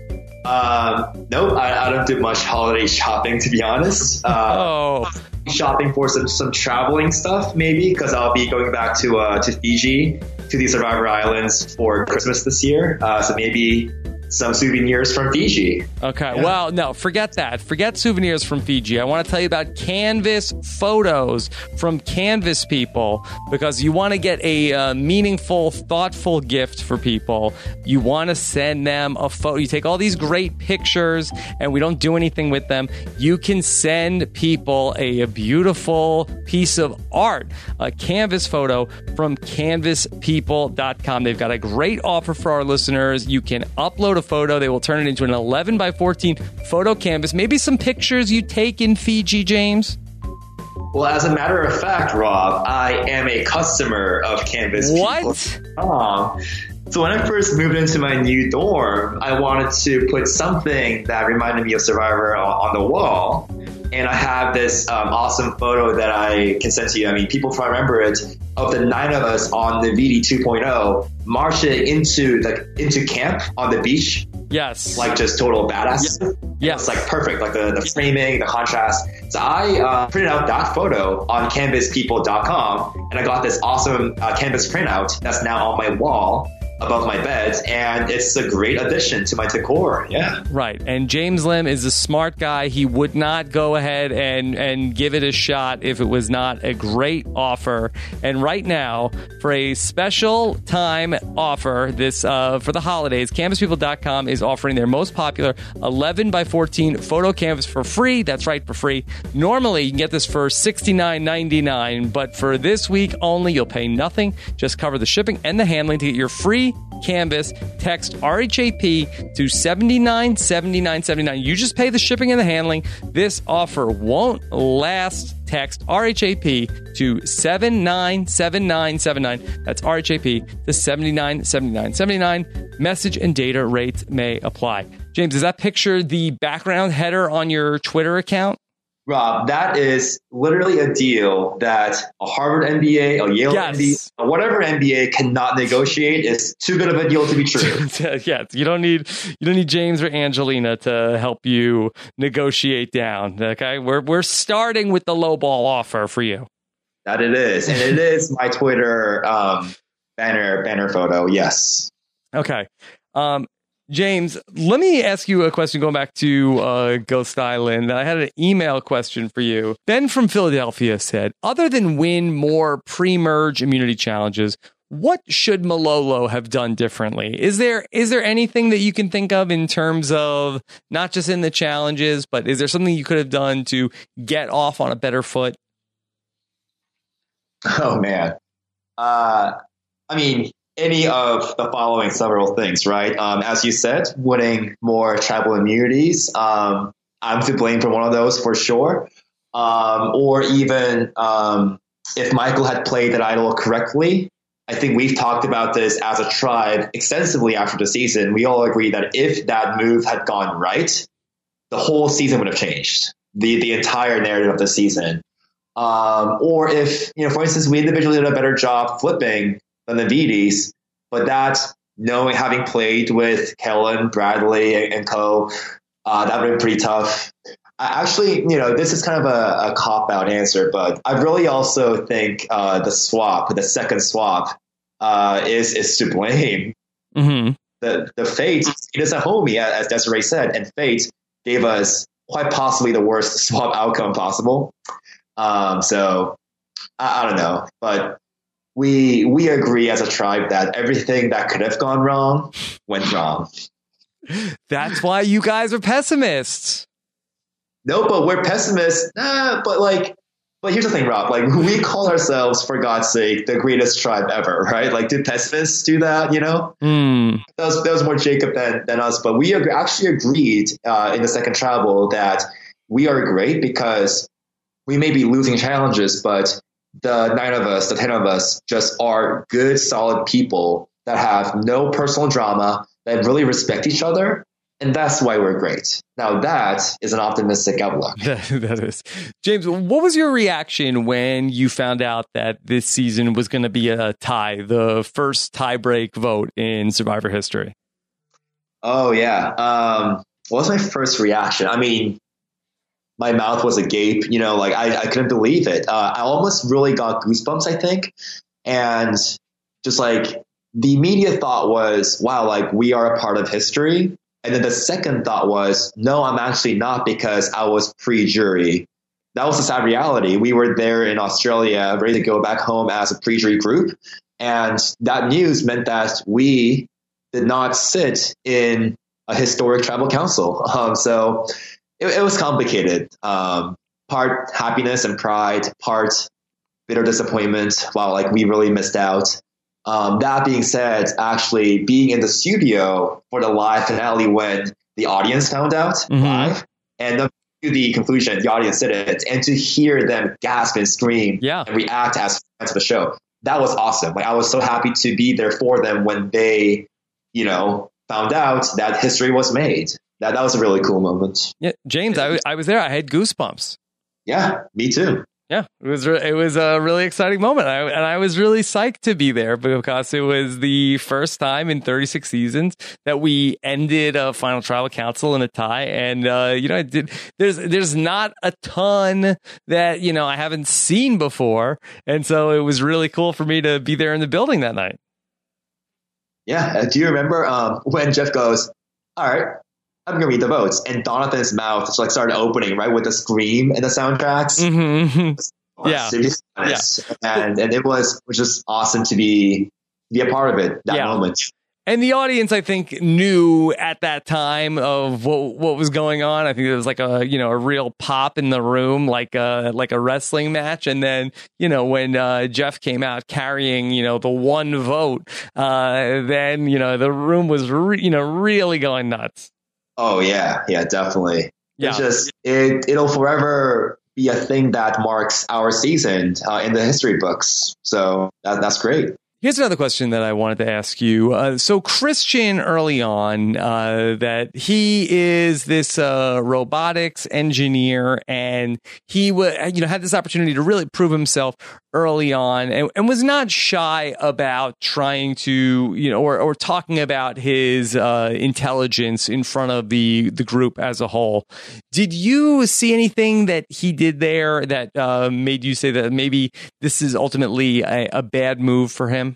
Um, nope, I, I don't do much holiday shopping, to be honest. Uh, oh. Shopping for some, some traveling stuff, maybe, because I'll be going back to uh, to Fiji, to the Survivor Islands for Christmas this year. Uh, so maybe some souvenirs from Fiji. Okay. Yeah. Well, no, forget that. Forget souvenirs from Fiji. I want to tell you about Canvas photos from Canvas People, because you want to get a uh, meaningful, thoughtful gift for people. You want to send them a photo. You take all these great pictures and we don't do anything with them. You can send people a, a beautiful piece of art, a Canvas photo from canvas people dot com. They've got a great offer for our listeners. You can upload a photo. They will turn it into an eleven by fourteen photo canvas. Maybe some pictures you take in Fiji, James? Well, as a matter of fact, Rob, I am a customer of Canvas What? Oh. So when I first moved into my new dorm, I wanted to put something that reminded me of Survivor on, on the wall. And I have this um, awesome photo that I can send to you. I mean, people probably remember it, of the nine of us on the V D two point oh marching into the into camp on the beach. Yes. Like just total badass. Yes. It's like perfect, like the, the framing, the contrast. So I uh, printed out that photo on canvas people dot com, and I got this awesome uh, canvas printout that's now on my wall above my bed, and it's a great addition to my decor. Yeah. Right. And James Lim is a smart guy. He would not go ahead and, and give it a shot if it was not a great offer. And right now, for a special time offer this uh, for the holidays, canvas people dot com is offering their most popular eleven by fourteen photo canvas for free. That's right, for free. Normally, you can get this for sixty-nine ninety-nine, but for this week only, you'll pay nothing. Just cover the shipping and the handling to get your free canvas. Text R H A P to seventy-nine seventy-nine seventy-nine. You just pay the shipping and the handling. This offer won't last. Text R H A P to seven nine seven nine seven nine. That's R H A P to seventy-nine seventy-nine seventy-nine. Message and data rates may apply. James, does that picture the background header on your Twitter account? Rob, that is literally a deal that a Harvard M B A, a Yale yes. M B A, whatever M B A cannot negotiate. It's too good of a deal to be true. Yeah, you don't need you don't need James or Angelina to help you negotiate down. Okay, we're we're starting with the lowball offer for you. That it is, and it is my Twitter um, banner banner photo. Yes. Okay. Um, James, let me ask you a question going back to uh, Ghost Island. I had an email question for you. Ben from Philadelphia said, other than win more pre-merge immunity challenges, what should Malolo have done differently? Is there is there anything that you can think of in terms of not just in the challenges, but is there something you could have done to get off on a better foot? Oh, man. Uh, I mean... Any of the following several things, right? Um, as you said, winning more travel immunities. Um, I'm to blame for one of those for sure. Um, or even um, if Michael had played that idol correctly. I think we've talked about this as a tribe extensively after the season. We all agree that if that move had gone right, the whole season would have changed. The the entire narrative of the season. Um, or if, you know, for instance, we individually did a better job flipping than the V Ds, but that, knowing, having played with Kellen, Bradley, and, and co, uh, that would have been pretty tough. I actually, you know, this is kind of a, a cop-out answer, but I really also think uh, the swap, the second swap, uh, is is to blame. Mm-hmm. The the fate, it is a homie, as Desiree said, and fate gave us quite possibly the worst swap outcome possible. Um, so I, I don't know, but. We we agree as a tribe that everything that could have gone wrong went wrong. That's why you guys are pessimists. No, but we're pessimists. Nah, but like, but here's the thing, Rob. Like, we call ourselves, for God's sake, the greatest tribe ever, right? Like, did pessimists do that? You know, mm. that was that was more Jacob than than us. But we actually agreed uh, in the second travel that we are great because we may be losing challenges, but the nine of us, the ten of us, just are good, solid people that have no personal drama, that really respect each other. And that's why we're great. Now, that is an optimistic outlook. That is. James, what was your reaction when you found out that this season was going to be a tie, the first tie-break vote in Survivor history? Oh, yeah. Um, what was my first reaction? I mean, my mouth was agape. You know, like I, I couldn't believe it. Uh, I almost really got goosebumps, I think. And just like the immediate thought was, wow, like we are a part of history. And then the second thought was, no, I'm actually not, because I was pre-jury. That was the sad reality. We were there in Australia, ready to go back home as a pre-jury group. And that news meant that we did not sit in a historic tribal council. Um, so it, it was complicated. Um, part happiness and pride, part bitter disappointment. Wow, like we really missed out. Um, that being said, actually being in the studio for the live finale when the audience found out mm-hmm. live, and then to the conclusion, the audience did it, and to hear them gasp and scream yeah. and react as fans of the show, that was awesome. Like I was so happy to be there for them when they, you know, found out that history was made. That that was a really cool moment. Yeah, James, I, I was there. I had goosebumps. Yeah, me too. Yeah, it was re- it was a really exciting moment, I, and I was really psyched to be there because it was the first time in thirty-six seasons that we ended a final tribal council in a tie. And uh, you know, I did. There's there's not a ton that you know I haven't seen before, and so it was really cool for me to be there in the building that night. Yeah, uh, do you remember um, when Jeff goes, "All right, I'm gonna read the votes," and Donathan's mouth just like started opening right with the scream and the soundtracks. Mm-hmm. Yeah, yeah. and and it was was just awesome to be be a part of it that yeah. moment. And the audience, I think, knew at that time of what what was going on. I think there was like a you know a real pop in the room, like a like a wrestling match. And then you know when uh, Jeff came out carrying you know the one vote, uh, then you know the room was re- you know really going nuts. Oh yeah, yeah, definitely. Yeah. It's just it it'll forever be a thing that marks our season uh, in the history books. So that, that's great. Here's another question that I wanted to ask you. Uh, so Christian, early on, uh, that he is this uh, robotics engineer, and he w- you know had this opportunity to really prove himself early on, and, and was not shy about trying to you know or, or talking about his uh, intelligence in front of the the group as a whole. Did you see anything that he did there that uh, made you say that maybe this is ultimately a, a bad move for him?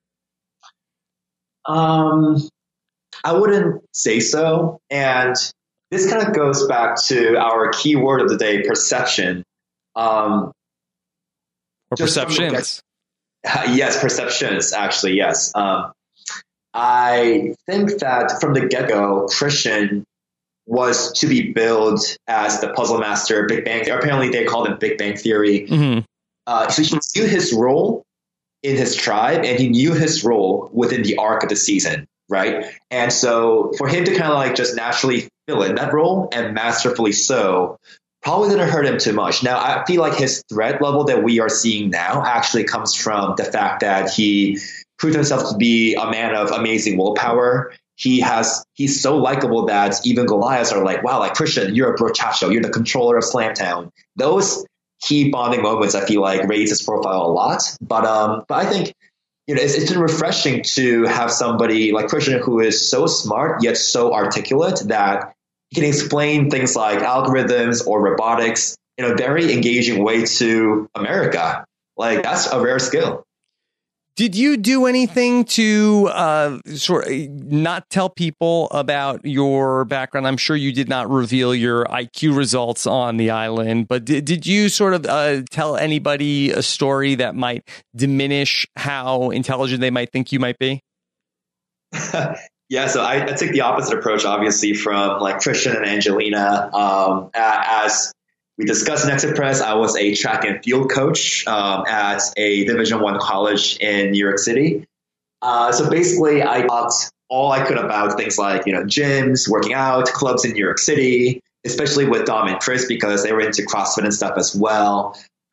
Um, I wouldn't say so. And this kind of goes back to our key word of the day, perception. Um, or perceptions. The, uh, yes, perceptions, actually, yes. Um, I think that from the get-go, Christian was to be billed as the puzzle master, Big Bang. Apparently, they called him Big Bang Theory. Mm-hmm. Uh, so he knew his role in his tribe, and he knew his role within the arc of the season, right? And so for him to kind of like just naturally fill in that role, and masterfully so, probably didn't hurt him too much. Now, I feel like his threat level that we are seeing now actually comes from the fact that he proved himself to be a man of amazing willpower. He has he's so likable that even Goliaths are like, wow, like Christian, you're a brochacho, you're the controller of Slamtown. Those key bonding moments, I feel like, raise his profile a lot. But um, but I think you know it's, it's been refreshing to have somebody like Christian who is so smart yet so articulate that he can explain things like algorithms or robotics in a very engaging way to America. Like that's a rare skill. Did you do anything to uh, sort of not tell people about your background? I'm sure you did not reveal your I Q results on the island, but did, did you sort of uh, tell anybody a story that might diminish how intelligent they might think you might be? Yeah, so I, I took the opposite approach, obviously, from like Christian and Angelina. Um, as we discussed in Exit Press, I was a track and field coach um, at a Division One college in New York City. Uh, so basically, I talked all I could about things like, you know, gyms, working out, clubs in New York City, especially with Dom and Chris because they were into CrossFit and stuff as well.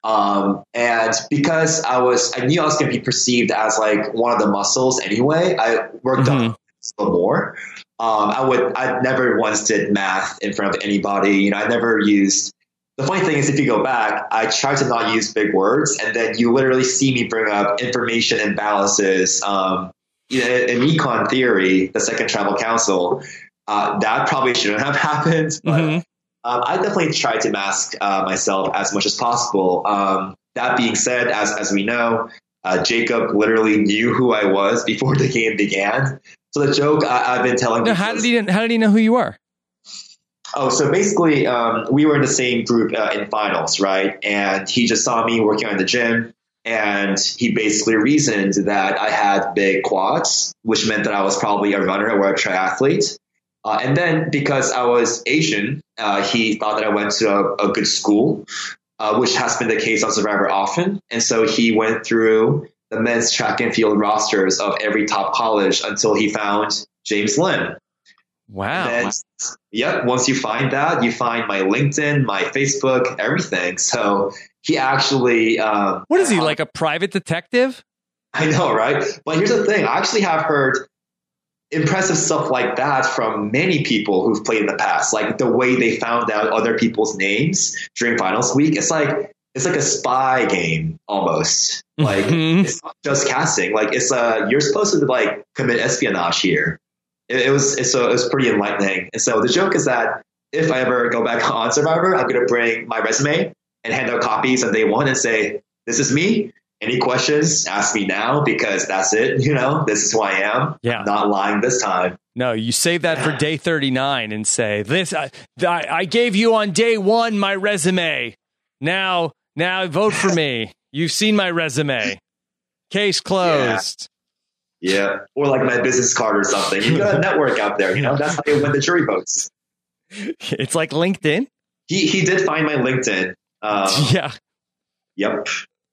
Um, and because I was, I knew I was going to be perceived as like one of the muscles anyway, I worked mm-hmm. up a little more. Um, I would, I never once did math in front of anybody. You know, I never used, the funny thing is if you go back, I tried to not use big words, and then you literally see me bring up information imbalances. Um, you know, in econ theory, the Second Tribal Council, uh, that probably shouldn't have happened, but mm-hmm. um, I definitely tried to mask uh, myself as much as possible. Um, that being said, as, as we know, uh, Jacob literally knew who I was before the game began. So the joke I, I've been telling. No, how did he? How did he know who you are? Oh, so basically, um, we were in the same group uh, in finals, right? And he just saw me working on the gym, and he basically reasoned that I had big quads, which meant that I was probably a runner or a triathlete. Uh, and then because I was Asian, uh, he thought that I went to a, a good school, uh, which has been the case on Survivor often. And so he went through the men's track and field rosters of every top college until he found James Lin. Wow. Then, yep. Once you find that, you find my LinkedIn, my Facebook, everything. So he actually. Um, what is he, uh, like a private detective? I know, right? But here's the thing. I actually have heard impressive stuff like that from many people who've played in the past. Like the way they found out other people's names during finals week. It's like it's like a spy game almost. Like mm-hmm. It's not just casting. Like it's uh you're supposed to like commit espionage here. It, it was it's, so it was pretty enlightening. And so the joke is that if I ever go back on Survivor, I'm going to bring my resume and hand out copies on day one and say, "This is me. Any questions? Ask me now, because that's it. You know, this is who I am. Yeah. I'm not lying this time." No, you save that for day thirty-nine and say, "This I, I gave you on day one my resume. Now, now vote for me. You've seen my resume. Case closed." Yeah. yeah. Or like my business card or something. You got a network out there. You know, that's how you win the jury votes. It's like LinkedIn. He he did find my LinkedIn. Um, yeah. Yep.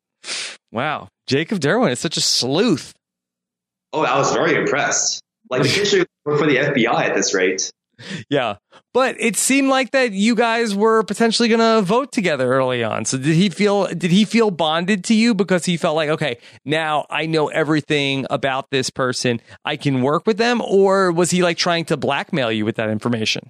Wow. Jacob Derwin is such a sleuth. Oh, I was very impressed. Like the kid should work for the F B I at this rate. Yeah. But it seemed like that you guys were potentially going to vote together early on. So did he feel did he feel bonded to you because he felt like, okay, now I know everything about this person. I can work with them? Or was he like trying to blackmail you with that information?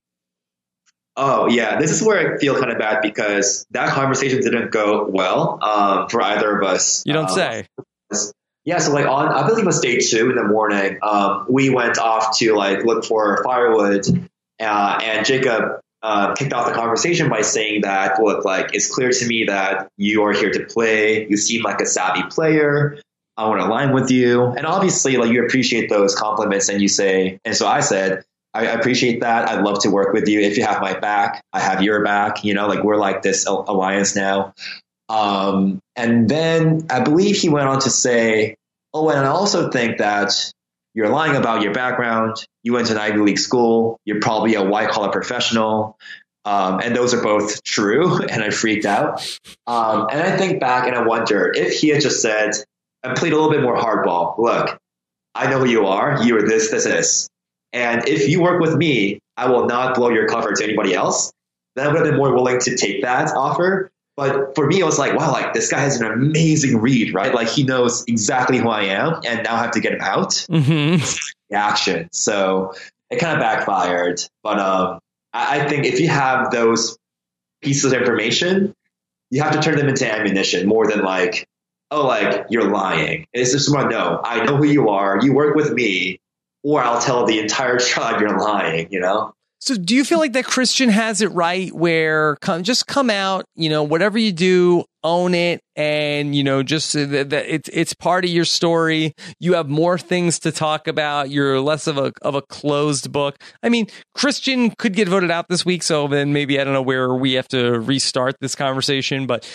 Oh, yeah. This is where I feel kind of bad because that conversation didn't go well um, for either of us. You don't um, say. Yeah. So like on, I believe it was day two in the morning, um, we went off to like look for firewood uh, and Jacob uh, kicked off the conversation by saying that, look, like it's clear to me that you are here to play. You seem like a savvy player. I want to align with you. And obviously like you appreciate those compliments and you say, and so I said, I appreciate that. I'd love to work with you. If you have my back, I have your back. You know, like we're like this alliance now. Um, and then I believe he went on to say, oh, and I also think that you're lying about your background. You went to an Ivy League school. You're probably a white collar professional. Um, and those are both true. And I freaked out. Um, and I think back and I wonder if he had just said, and played a little bit more hardball. Look, I know who you are. You are this, this, this. And if you work with me, I will not blow your cover to anybody else. Then I would have been more willing to take that offer. But for me, it was like, wow, like this guy has an amazing read, right? Like he knows exactly who I am and now I have to get him out. Mm-hmm. Action. So it kind of backfired. But um, I, I think if you have those pieces of information, you have to turn them into ammunition more than like, oh, like you're lying. It's just more, no, I know who you are. You work with me. Or I'll tell the entire tribe you're lying, you know? So do you feel like that Christian has it right where come, just come out, you know, whatever you do, own it. And, you know, just that it's it's part of your story. You have more things to talk about. You're less of a of a closed book. I mean, Christian could get voted out this week. So then maybe I don't know where we have to restart this conversation. But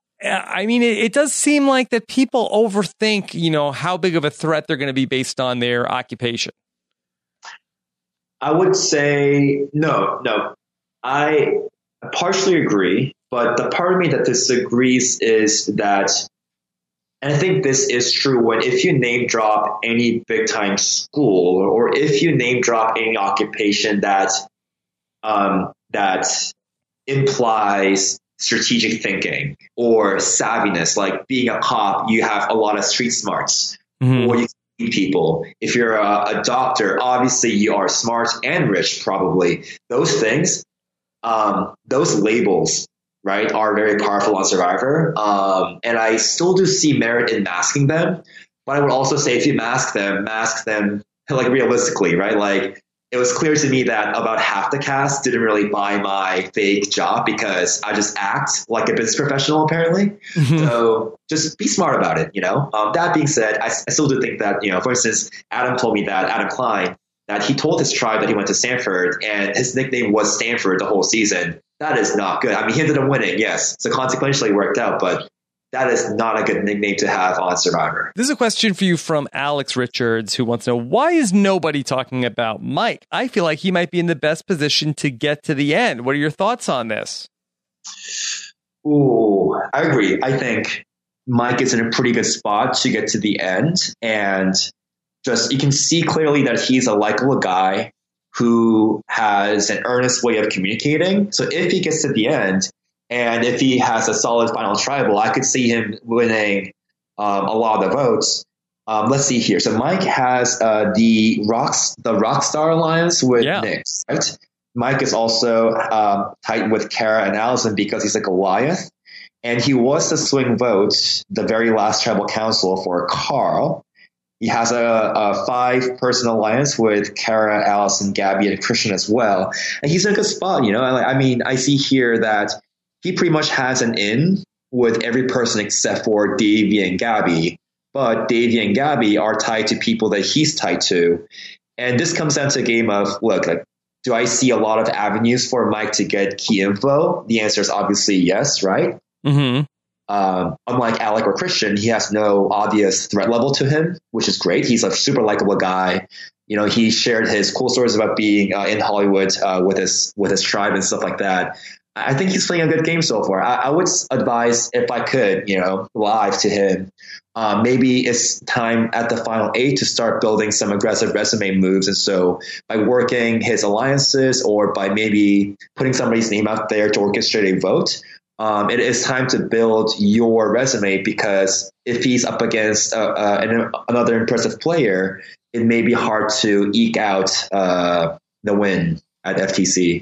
I mean, it, it does seem like that people overthink, you know, how big of a threat they're going to be based on their occupation. I would say no, no. I partially agree, but the part of me that disagrees is that, and I think this is true when if you name drop any big time school or if you name drop any occupation that um, that implies strategic thinking or savviness. Like being a cop, you have a lot of street smarts, mm-hmm. or you can people. If you're a, a doctor, obviously you are smart and rich, probably. Those things, um, those labels, right, are very powerful on Survivor. Um, and I still do see merit in masking them. But I would also say if you mask them, mask them like realistically, right? Like it was clear to me that about half the cast didn't really buy my fake job because I just act like a business professional, apparently. Mm-hmm. So just be smart about it, you know? Um, that being said, I, I still do think that, you know, for instance, Adam told me that, Adam Klein, that he told his tribe that he went to Stanford and his nickname was Stanford the whole season. That is not good. I mean, he ended up winning, yes. So consequentially it worked out, but that is not a good nickname to have on Survivor. This is a question for you from Alex Richards, who wants to know, why is nobody talking about Mike? I feel like he might be in the best position to get to the end. What are your thoughts on this? Ooh, I agree. I think Mike is in a pretty good spot to get to the end. And just you can see clearly that he's a likable guy who has an earnest way of communicating. So if he gets to the end, and if he has a solid final tribal, I could see him winning um, a lot of the votes. Um, let's see here. So Mike has uh, the Rocks, the Rockstar Alliance with yeah. Nyx, right? Mike is also um, tight with Kara and Allison because he's a Goliath. And he was the swing vote, the very last tribal council for Carl. He has a, a five-person alliance with Kara, Allison, Gabby, and Christian as well. And he's in a good spot, you know? I, I mean, I see here that he pretty much has an in with every person except for Davey and Gabby. But Davey and Gabby are tied to people that he's tied to. And this comes down to a game of, look, like, do I see a lot of avenues for Mike to get key info? The answer is obviously yes, right? Mm-hmm. Um, unlike Alec or Christian, he has no obvious threat level to him, which is great. He's a super likable guy. You know, he shared his cool stories about being uh, in Hollywood uh, with his with his tribe and stuff like that. I think he's playing a good game so far. I, I would advise, if I could, you know, live to him, um, maybe it's time at the final eight to start building some aggressive resume moves. And so by working his alliances or by maybe putting somebody's name out there to orchestrate a vote, um, it is time to build your resume, because if he's up against uh, uh, an, another impressive player, it may be hard to eke out uh, the win at F T C.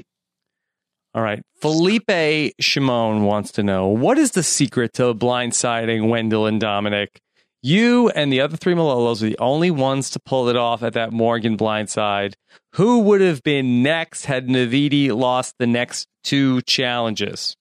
All right. Felipe Shimon wants to know, what is the secret to blindsiding Wendell and Dominic? You and the other three Malolos are the only ones to pull it off at that Morgan blindside. Who would have been next had Navidi lost the next two challenges?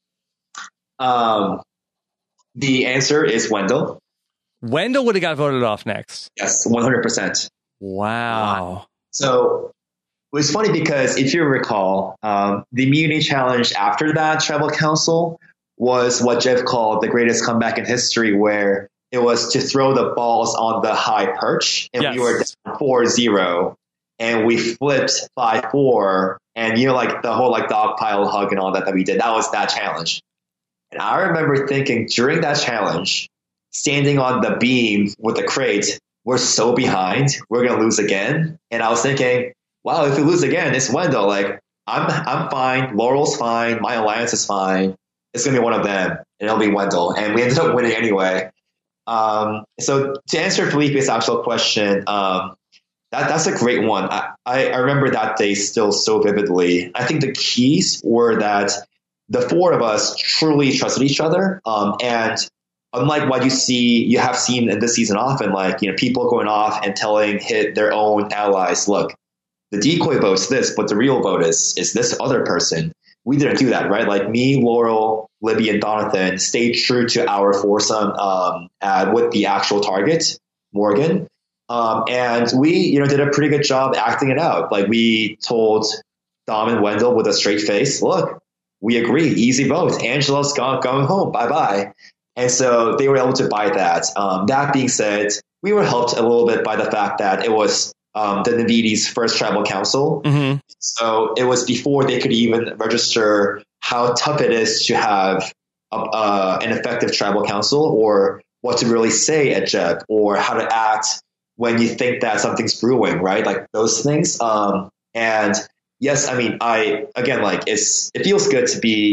Um, the answer is Wendell. Wendell would have got voted off next. Yes, one hundred percent. Wow. So it was funny because if you recall, um, the immunity challenge after that tribal council was what Jeff called the greatest comeback in history, where it was to throw the balls on the high perch, and yes. we were down four zero, and we flipped five four, and you know, like the whole like dog pile hug and all that that we did, that was that challenge. And I remember thinking during that challenge, standing on the beam with the crate, we're so behind, we're gonna lose again. And I was thinking, wow, if we lose again, it's Wendell. Like, I'm I'm fine. Laurel's fine. My alliance is fine. It's going to be one of them, and it'll be Wendell. And we ended up winning anyway. Um, so to answer Felipe's actual question, um, that that's a great one. I, I, I remember that day still so vividly. I think the keys were that the four of us truly trusted each other. Um, and unlike what you see, you have seen in this season often, like, you know, people going off and telling hit their own allies, look, the decoy vote's this, but the real vote is is this other person. We didn't do that, right? Like me, Laurel, Libby, and Donathan stayed true to our foursome um, uh, with the actual target, Morgan. Um, and we, you know, did a pretty good job acting it out. Like we told Dom and Wendell with a straight face, look, we agree, easy vote. Angela's gone, going home, bye-bye. And so they were able to buy that. Um, that being said, we were helped a little bit by the fact that it was Um, the Navidi's first tribal council. Mm-hmm. So it was before they could even register how tough it is to have a, uh, an effective tribal council, or what to really say at Jeb, or how to act when you think that something's brewing, right? Like those things. Um, and yes, I mean, I, again, like it's, it feels good to be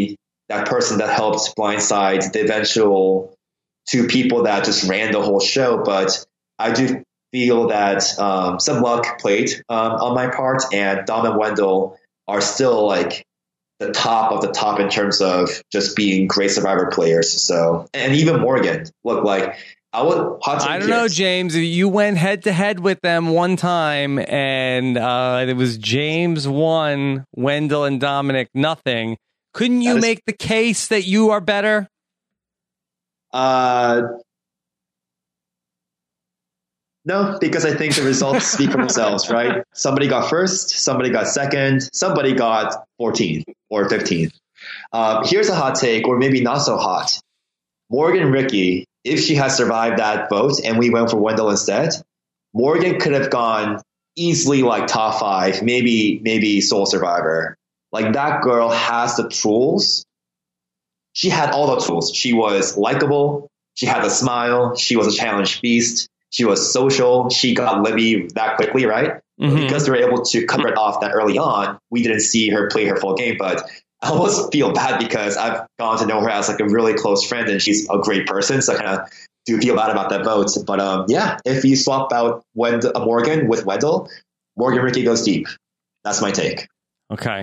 that person that helped blindside the eventual two people that just ran the whole show. But I do feel that um, some luck played um, on my part, and Dom and Wendell are still like the top of the top in terms of just being great Survivor players. So, and even Morgan, look, like I would. I don't know, James. You went head to head with them one time, and uh, it was James won, Wendell and Dominic nothing. Couldn't you is, make the case that you are better? Uh. No, because I think the results speak for themselves, right? Somebody got first, somebody got second, somebody got fourteenth or fifteenth. Um, here's a hot take, or maybe not so hot. Morgan Ricky, if she had survived that vote and we went for Wendell instead, Morgan could have gone easily like top five, maybe maybe Sole Survivor. Like that girl has the tools. She had all the tools. She was likable. She had a smile. She was a challenge beast. She was social. She got Libby that quickly, right? Mm-hmm. Because they were able to cover it off that early on, we didn't see her play her full game. But I almost feel bad because I've gone to know her as like a really close friend, and she's a great person. So I kind of do feel bad about that vote. But um, yeah, if you swap out Wend- uh, Morgan with Wendell, Morgan Ricky goes deep. That's my take. Okay.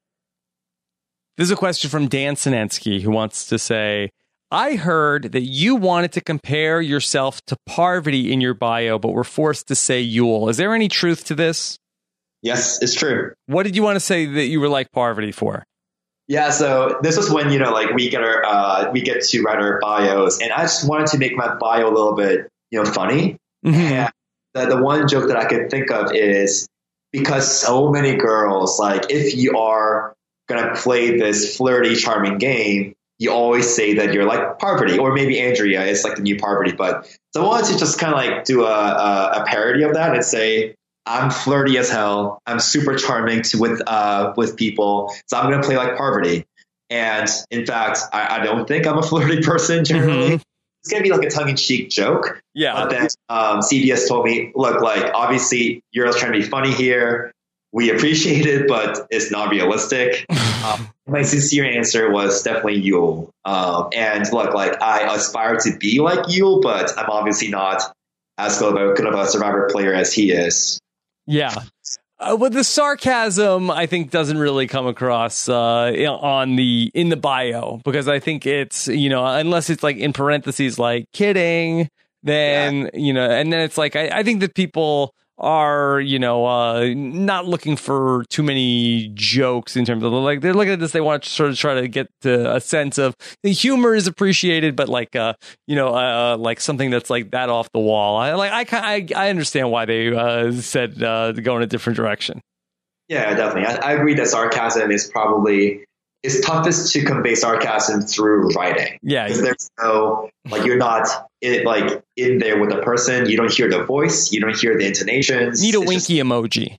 This is a question from Dan Sinensky, who wants to say, I heard that you wanted to compare yourself to Parvati in your bio, but were forced to say Yul. Is there any truth to this? Yes, it's true. What did you want to say that you were like Parvati for? Yeah, so this was when, you know, like we get our, uh, we get to write our bios, and I just wanted to make my bio a little bit, you know, funny. Mm-hmm. And the, the one joke that I could think of is because so many girls, like if you are going to play this flirty, charming game, you always say that you're like Parvati, or maybe Andrea is like the new Parvati. But so I wanted to just kind of like do a, a, a parody of that and say, I'm flirty as hell. I'm super charming to, with uh, with people. So I'm going to play like Parvati. And in fact, I, I don't think I'm a flirty person generally. Mm-hmm. It's going to be like a tongue-in-cheek joke. Yeah. But then um, C B S told me, look, like obviously you're trying to be funny here. We appreciate it, but it's not realistic. um, my sincere answer was definitely Yul. Um, and look, like I aspire to be like Yul, but I'm obviously not as good of a, good of a Survivor player as he is. Yeah. Uh, but the sarcasm, I think, doesn't really come across uh, on the in the bio, because I think it's, you know, unless it's like in parentheses, like kidding, then, yeah. you know, and then it's like, I, I think that people are, you know, uh, not looking for too many jokes in terms of, like, they're looking at this, they want to sort of try to get to a sense of the humor is appreciated, but like, uh, you know, uh, like something that's like that off the wall. I like, I, I, I understand why they uh, said uh, to go in a different direction. Yeah, definitely. I, I agree that sarcasm is probably, it's toughest to convey sarcasm through writing. Yeah. Because there's no, like, you're not in, like, in there with the person. You don't hear the voice. You don't hear the intonations. You need a it's winky just, emoji.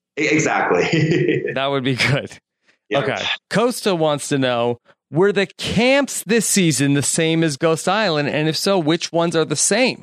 Exactly. That would be good. Yeah. Okay. Costa wants to know, were the camps this season the same as Ghost Island? And if so, which ones are the same?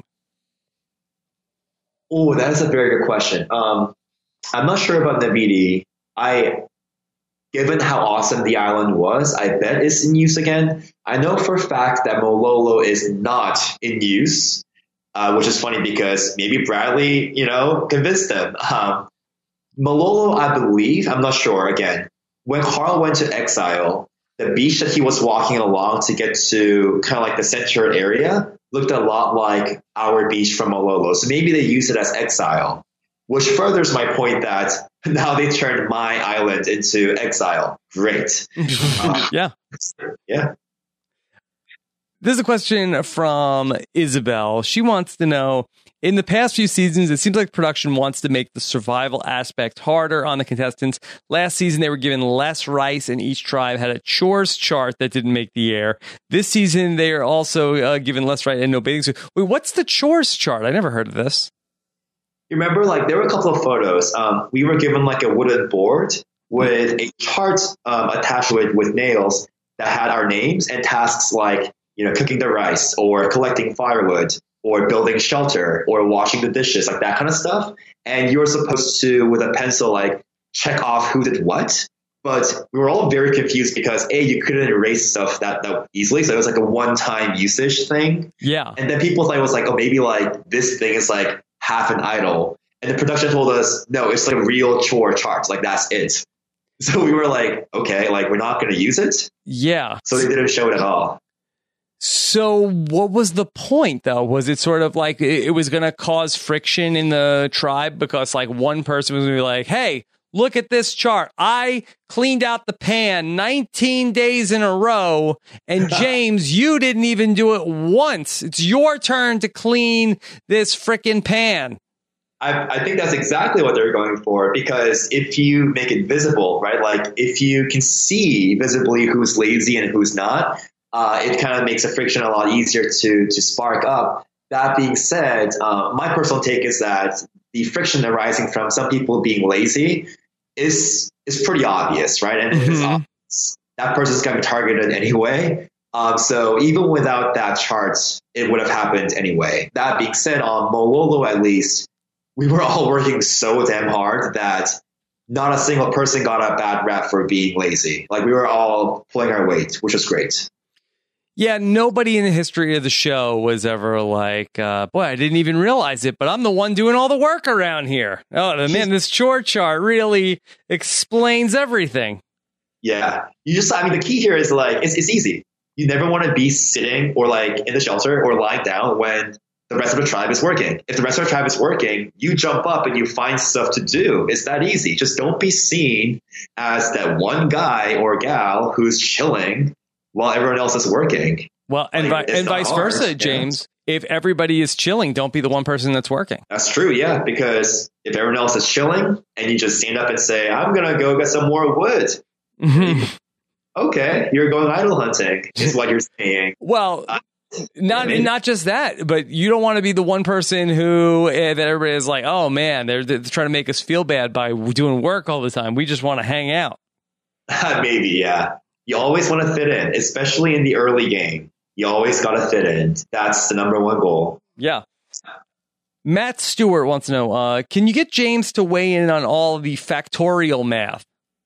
Oh, that is a very good question. Um, I'm not sure about Navidi. I... Given how awesome the island was, I bet it's in use again. I know for a fact that Mololo is not in use, uh, which is funny because maybe Bradley, you know, convinced them. Um, Mololo, I believe, I'm not sure, again, when Carl went to exile, the beach that he was walking along to get to kind of like the center area looked a lot like our beach from Mololo. So maybe they used it as exile, which furthers my point that now they turned my island into exile. Great. Um, yeah. Yeah. This is a question from Isabel. She wants to know, in the past few seasons, it seems like production wants to make the survival aspect harder on the contestants. Last season, they were given less rice, and each tribe had a chores chart that didn't make the air. This season, they are also uh, given less rice and no bathing suit. Wait, what's the chores chart? I never heard of this. Remember, like, there were a couple of photos. Um, we were given like a wooden board with a chart um, attached to it with nails that had our names and tasks like, you know, cooking the rice or collecting firewood or building shelter or washing the dishes, like that kind of stuff. And you were supposed to, with a pencil, like check off who did what. But we were all very confused because A, you couldn't erase stuff that, that easily. So it was like a one-time usage thing. Yeah. And then people thought it was like, oh, maybe like this thing is like half an idle. And the production told us, no, it's like real chore charts. Like that's it. So we were like, okay, like we're not going to use it. Yeah. So they didn't show it at all. So what was the point, though? Was it sort of like it, it was going to cause friction in the tribe because like one person was going to be like, hey, look at this chart. I cleaned out the pan nineteen days in a row. And James, you didn't even do it once. It's your turn to clean this frickin' pan. I, I think that's exactly what they're going for, because if you make it visible, right, like if you can see visibly who's lazy and who's not, uh, it kind of makes the friction a lot easier to to spark up. That being said, uh, my personal take is that the friction arising from some people being lazy is is pretty obvious, right? And mm-hmm. it's obvious, that person's going to be targeted anyway. Um, so even without that chart, it would have happened anyway. That being said, on Mololo at least, we were all working so damn hard that not a single person got a bad rap for being lazy. Like we were all pulling our weight, which was great. Yeah, nobody in the history of the show was ever like, uh, boy, I didn't even realize it, but I'm the one doing all the work around here. Oh, man, this chore chart really explains everything. Yeah. You just, I mean, the key here is like, it's, it's easy. You never want to be sitting or like in the shelter or lying down when the rest of the tribe is working. If the rest of the tribe is working, you jump up and you find stuff to do. It's that easy. Just don't be seen as that one guy or gal who's chilling while everyone else is working. Well, and, like, vi- and vice hard, versa, James. Yeah. If everybody is chilling, don't be the one person that's working. That's true, yeah, because if everyone else is chilling and you just stand up and say, I'm going to go get some more wood. Mm-hmm. Okay, you're going idle hunting, is what you're saying. Well, uh, Not not just that, but you don't want to be the one person who uh, that everybody is like, oh man, they're, they're trying to make us feel bad by doing work all the time. We just want to hang out. Maybe, yeah. You always want to fit in, especially in the early game. You always got to fit in. That's the number one goal. Yeah. Matt Stewart wants to know, uh, can you get James to weigh in on all the factorial math?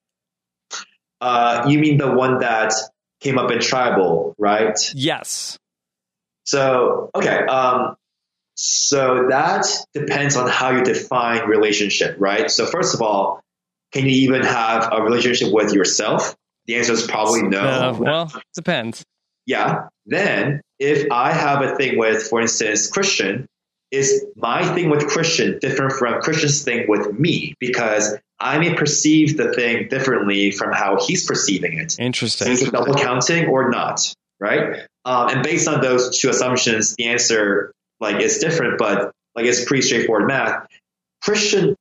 Uh, you mean the one that came up in Tribal, right? Yes. So, okay. Um, so that depends on how you define relationship, right? So first of all, can you even have a relationship with yourself? The answer is probably no. Uh, well, it depends. Yeah. Then if I have a thing with, for instance, Christian, is my thing with Christian different from Christian's thing with me? Because I may perceive the thing differently from how he's perceiving it. Interesting. So is it double counting or not? Right? Um, and based on those two assumptions, the answer like is different, but like it's pretty straightforward math. Christian,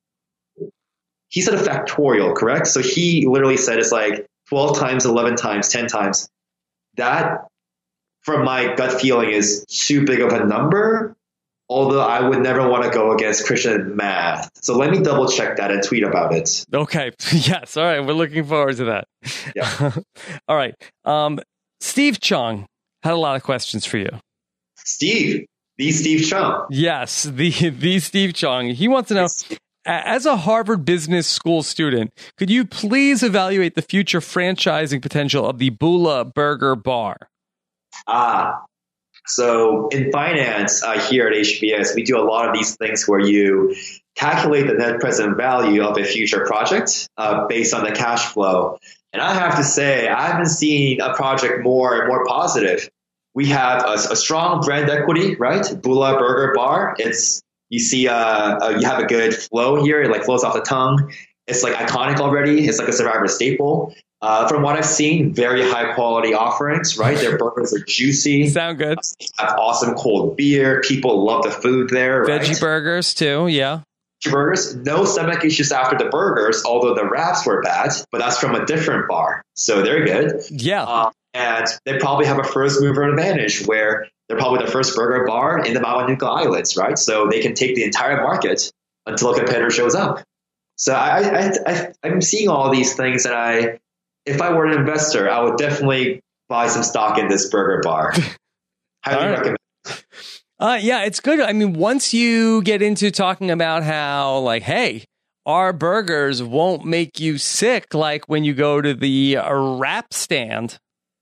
he said a factorial, correct? So he literally said it's like twelve times, eleven times, ten times. That, from my gut feeling, is too big of a number. Although I would never want to go against Christian math. So let me double check that and tweet about it. Okay. Yes. All right. We're looking forward to that. Yeah. All right. Um, Steve Chung had a lot of questions for you. Steve, the Steve Chung. Yes, the the Steve Chung. He wants to know, as a Harvard Business School student, could you please evaluate the future franchising potential of the Bula Burger Bar? Ah, so in finance uh, here at H B S, we do a lot of these things where you calculate the net present value of a future project uh, based on the cash flow. And I have to say, I haven't seen a project more and more positive. We have a, a strong brand equity, right? Bula Burger Bar. It's you see, uh, uh, you have a good flow here. It like flows off the tongue. It's like iconic already. It's like a Survivor staple. Uh, from what I've seen, very high quality offerings, right? Their burgers are juicy. Sound good. They have awesome cold beer. People love the food there. Veggie right? burgers too, yeah. Veggie burgers. No stomach issues after the burgers, although the wraps were bad, but that's from a different bar. So they're good. Yeah. Uh, and they probably have a first mover advantage where they're probably the first burger bar in the Mamanuca Islands, right? So they can take the entire market until a competitor shows up. So I, I, I, I'm seeing all these things, and I, if I were an investor, I would definitely buy some stock in this burger bar. Highly right. recommend. Uh, yeah, it's good. I mean, once you get into talking about how, like, hey, our burgers won't make you sick like when you go to the uh, wrap stand.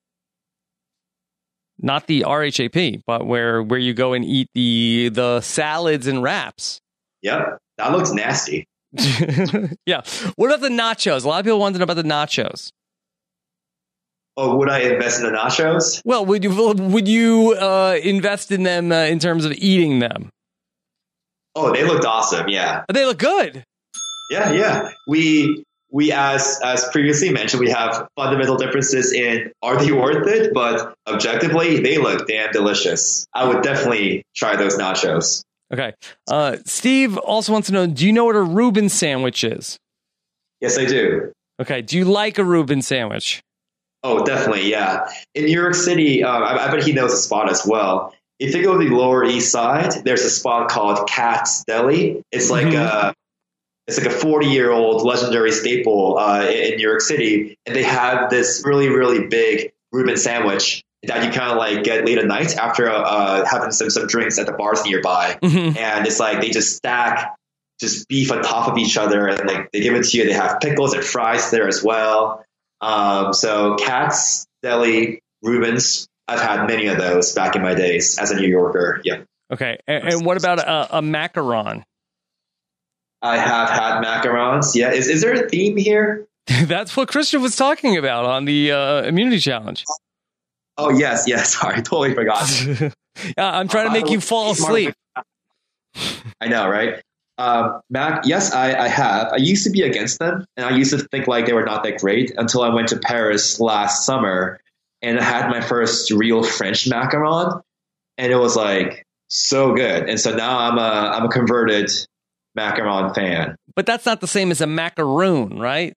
Not the R H A P, but where where you go and eat the the salads and wraps. Yep, that looks nasty. Yeah. What about the nachos? A lot of people want to know about the nachos. Oh, would I invest in the nachos? Well, would you would you uh, invest in them uh, in terms of eating them? Oh, they looked awesome. Yeah, They look good. yeah, yeah. We we as as previously mentioned, we have fundamental differences in are they worth it, but objectively, they look damn delicious. I would definitely try those nachos. Okay. Uh, Steve also wants to know, do you know what a Reuben sandwich is? Yes, I do. Okay. Do you like a Reuben sandwich? Oh, definitely, yeah. In New York City, um, I, I bet he knows the spot as well. If you go to the Lower East Side, there's a spot called Katz Deli. It's like Mhm. a it's like a forty year old legendary staple uh, in New York City, and they have this really really big Reuben sandwich that you kind of like get late at night after uh, having some some drinks at the bars nearby, Mhm. and it's like they just stack just beef on top of each other, and like they give it to you. They have pickles and fries there as well. Um, so Katz Deli Reubens, I've had many of those back in my days as a New Yorker. Yeah, Okay. And, and what about a, a macaron? I have had macarons. Yeah, is is there a theme here? That's what Christian was talking about on the uh, immunity challenge. Oh yes, yes. Sorry, totally forgot. Yeah, I'm trying to make you fall asleep. I know, right? Um, Mac, yes, I, I have. I used to be against them, and I used to think like they were not that great until I went to Paris last summer, and I had my first real French macaron, and it was like so good. And so now I'm a I'm a converted macaron fan. But that's not the same as a macaroon, right?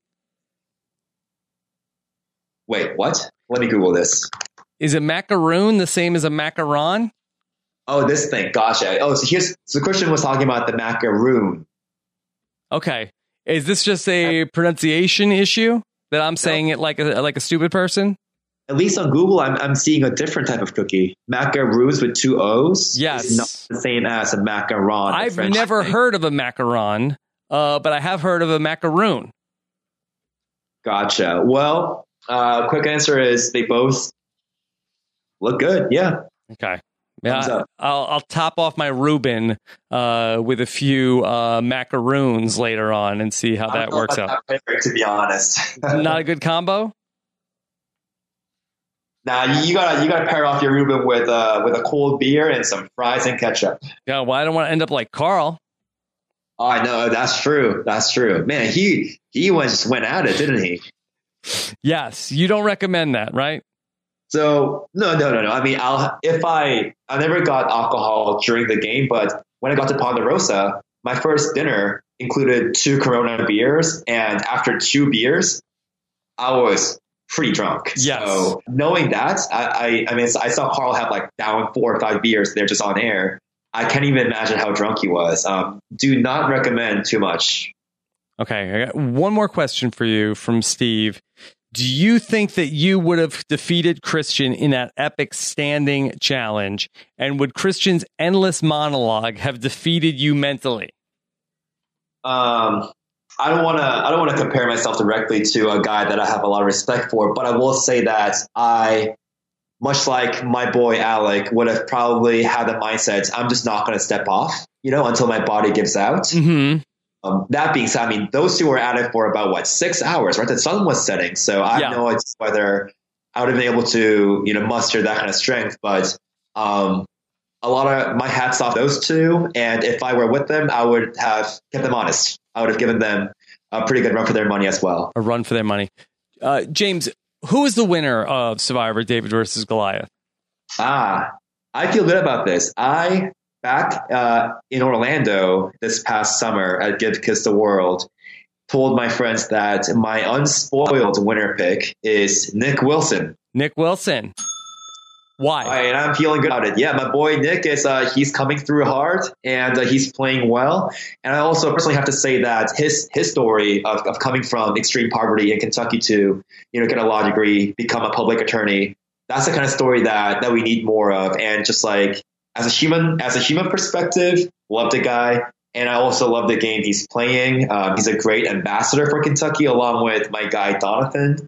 Wait, what? Let me Google this. Is a macaroon the same as a macaron? Oh, this thing. Gotcha. Oh, so here's so Christian was talking about the macaroon. Okay. Is this just a pronunciation issue that I'm saying it like a like a stupid person? At least on Google, I'm I'm seeing a different type of cookie. Macaroons with two O's. Yes. Is not the same as a macaron. the I've French never thing. heard of a macaron, uh, but I have heard of a macaroon. Gotcha. Well, uh, quick answer is they both look good. Yeah. Okay. Thumbs Yeah, up. I'll, I'll top off my Reuben uh, with a few uh, macaroons later on and see how I that don't know works about out. that favorite, to be honest. Not a good combo? Now you, you gotta you gotta pair off your Reuben with uh with a cold beer and some fries and ketchup. Yeah, well, I don't want to end up like Carl. Oh, I know that's true. That's true. Man, he he went just went at it, didn't he? Yes, you don't recommend that, right? So no, no, no, no. I mean, I'll if I I never got alcohol during the game, but when I got to Ponderosa, my first dinner included two Corona beers, and after two beers, I was pretty drunk. Yes. So knowing that, I I, I mean, I saw Carl have like down four or five beers there just on air. I can't even imagine how drunk he was. Um, do not recommend too much. Okay, I got one more question for you from Steve. Do you think that you would have defeated Christian in that epic standing challenge? And would Christian's endless monologue have defeated you mentally? Um, I don't want to. I don't want to compare myself directly to a guy that I have a lot of respect for, but I will say that I, much like my boy Alec, would have probably had the mindset: I'm just not going to step off, you know, until my body gives out. Mm-hmm. Um, that being said, I mean, those two were at it for about what six hours, right? The sun was setting, so I Yeah. have no idea whether I would have been able to, you know, muster that kind of strength. But um, a lot of my hats off those two, and if I were with them, I would have kept them honest. I would have given them a pretty good run for their money as well. A run for their money. Uh, James, who is the winner of Survivor David versus Goliath? Ah, I feel good about this. I back uh, in Orlando this past summer at Give Kiss the World, told my friends that my unspoiled winner pick is Nick Wilson. Nick Wilson. Why? And I'm feeling good about it. Yeah, my boy Nick is uh, he's coming through hard and uh, he's playing well. And I also personally have to say that his his story of, of coming from extreme poverty in Kentucky to, you know, get a law degree, become a public attorney, that's the kind of story that that we need more of. And just like as a human, as a human perspective, love the guy. And I also love the game he's playing. Um, he's a great ambassador for Kentucky, along with my guy, Donathan.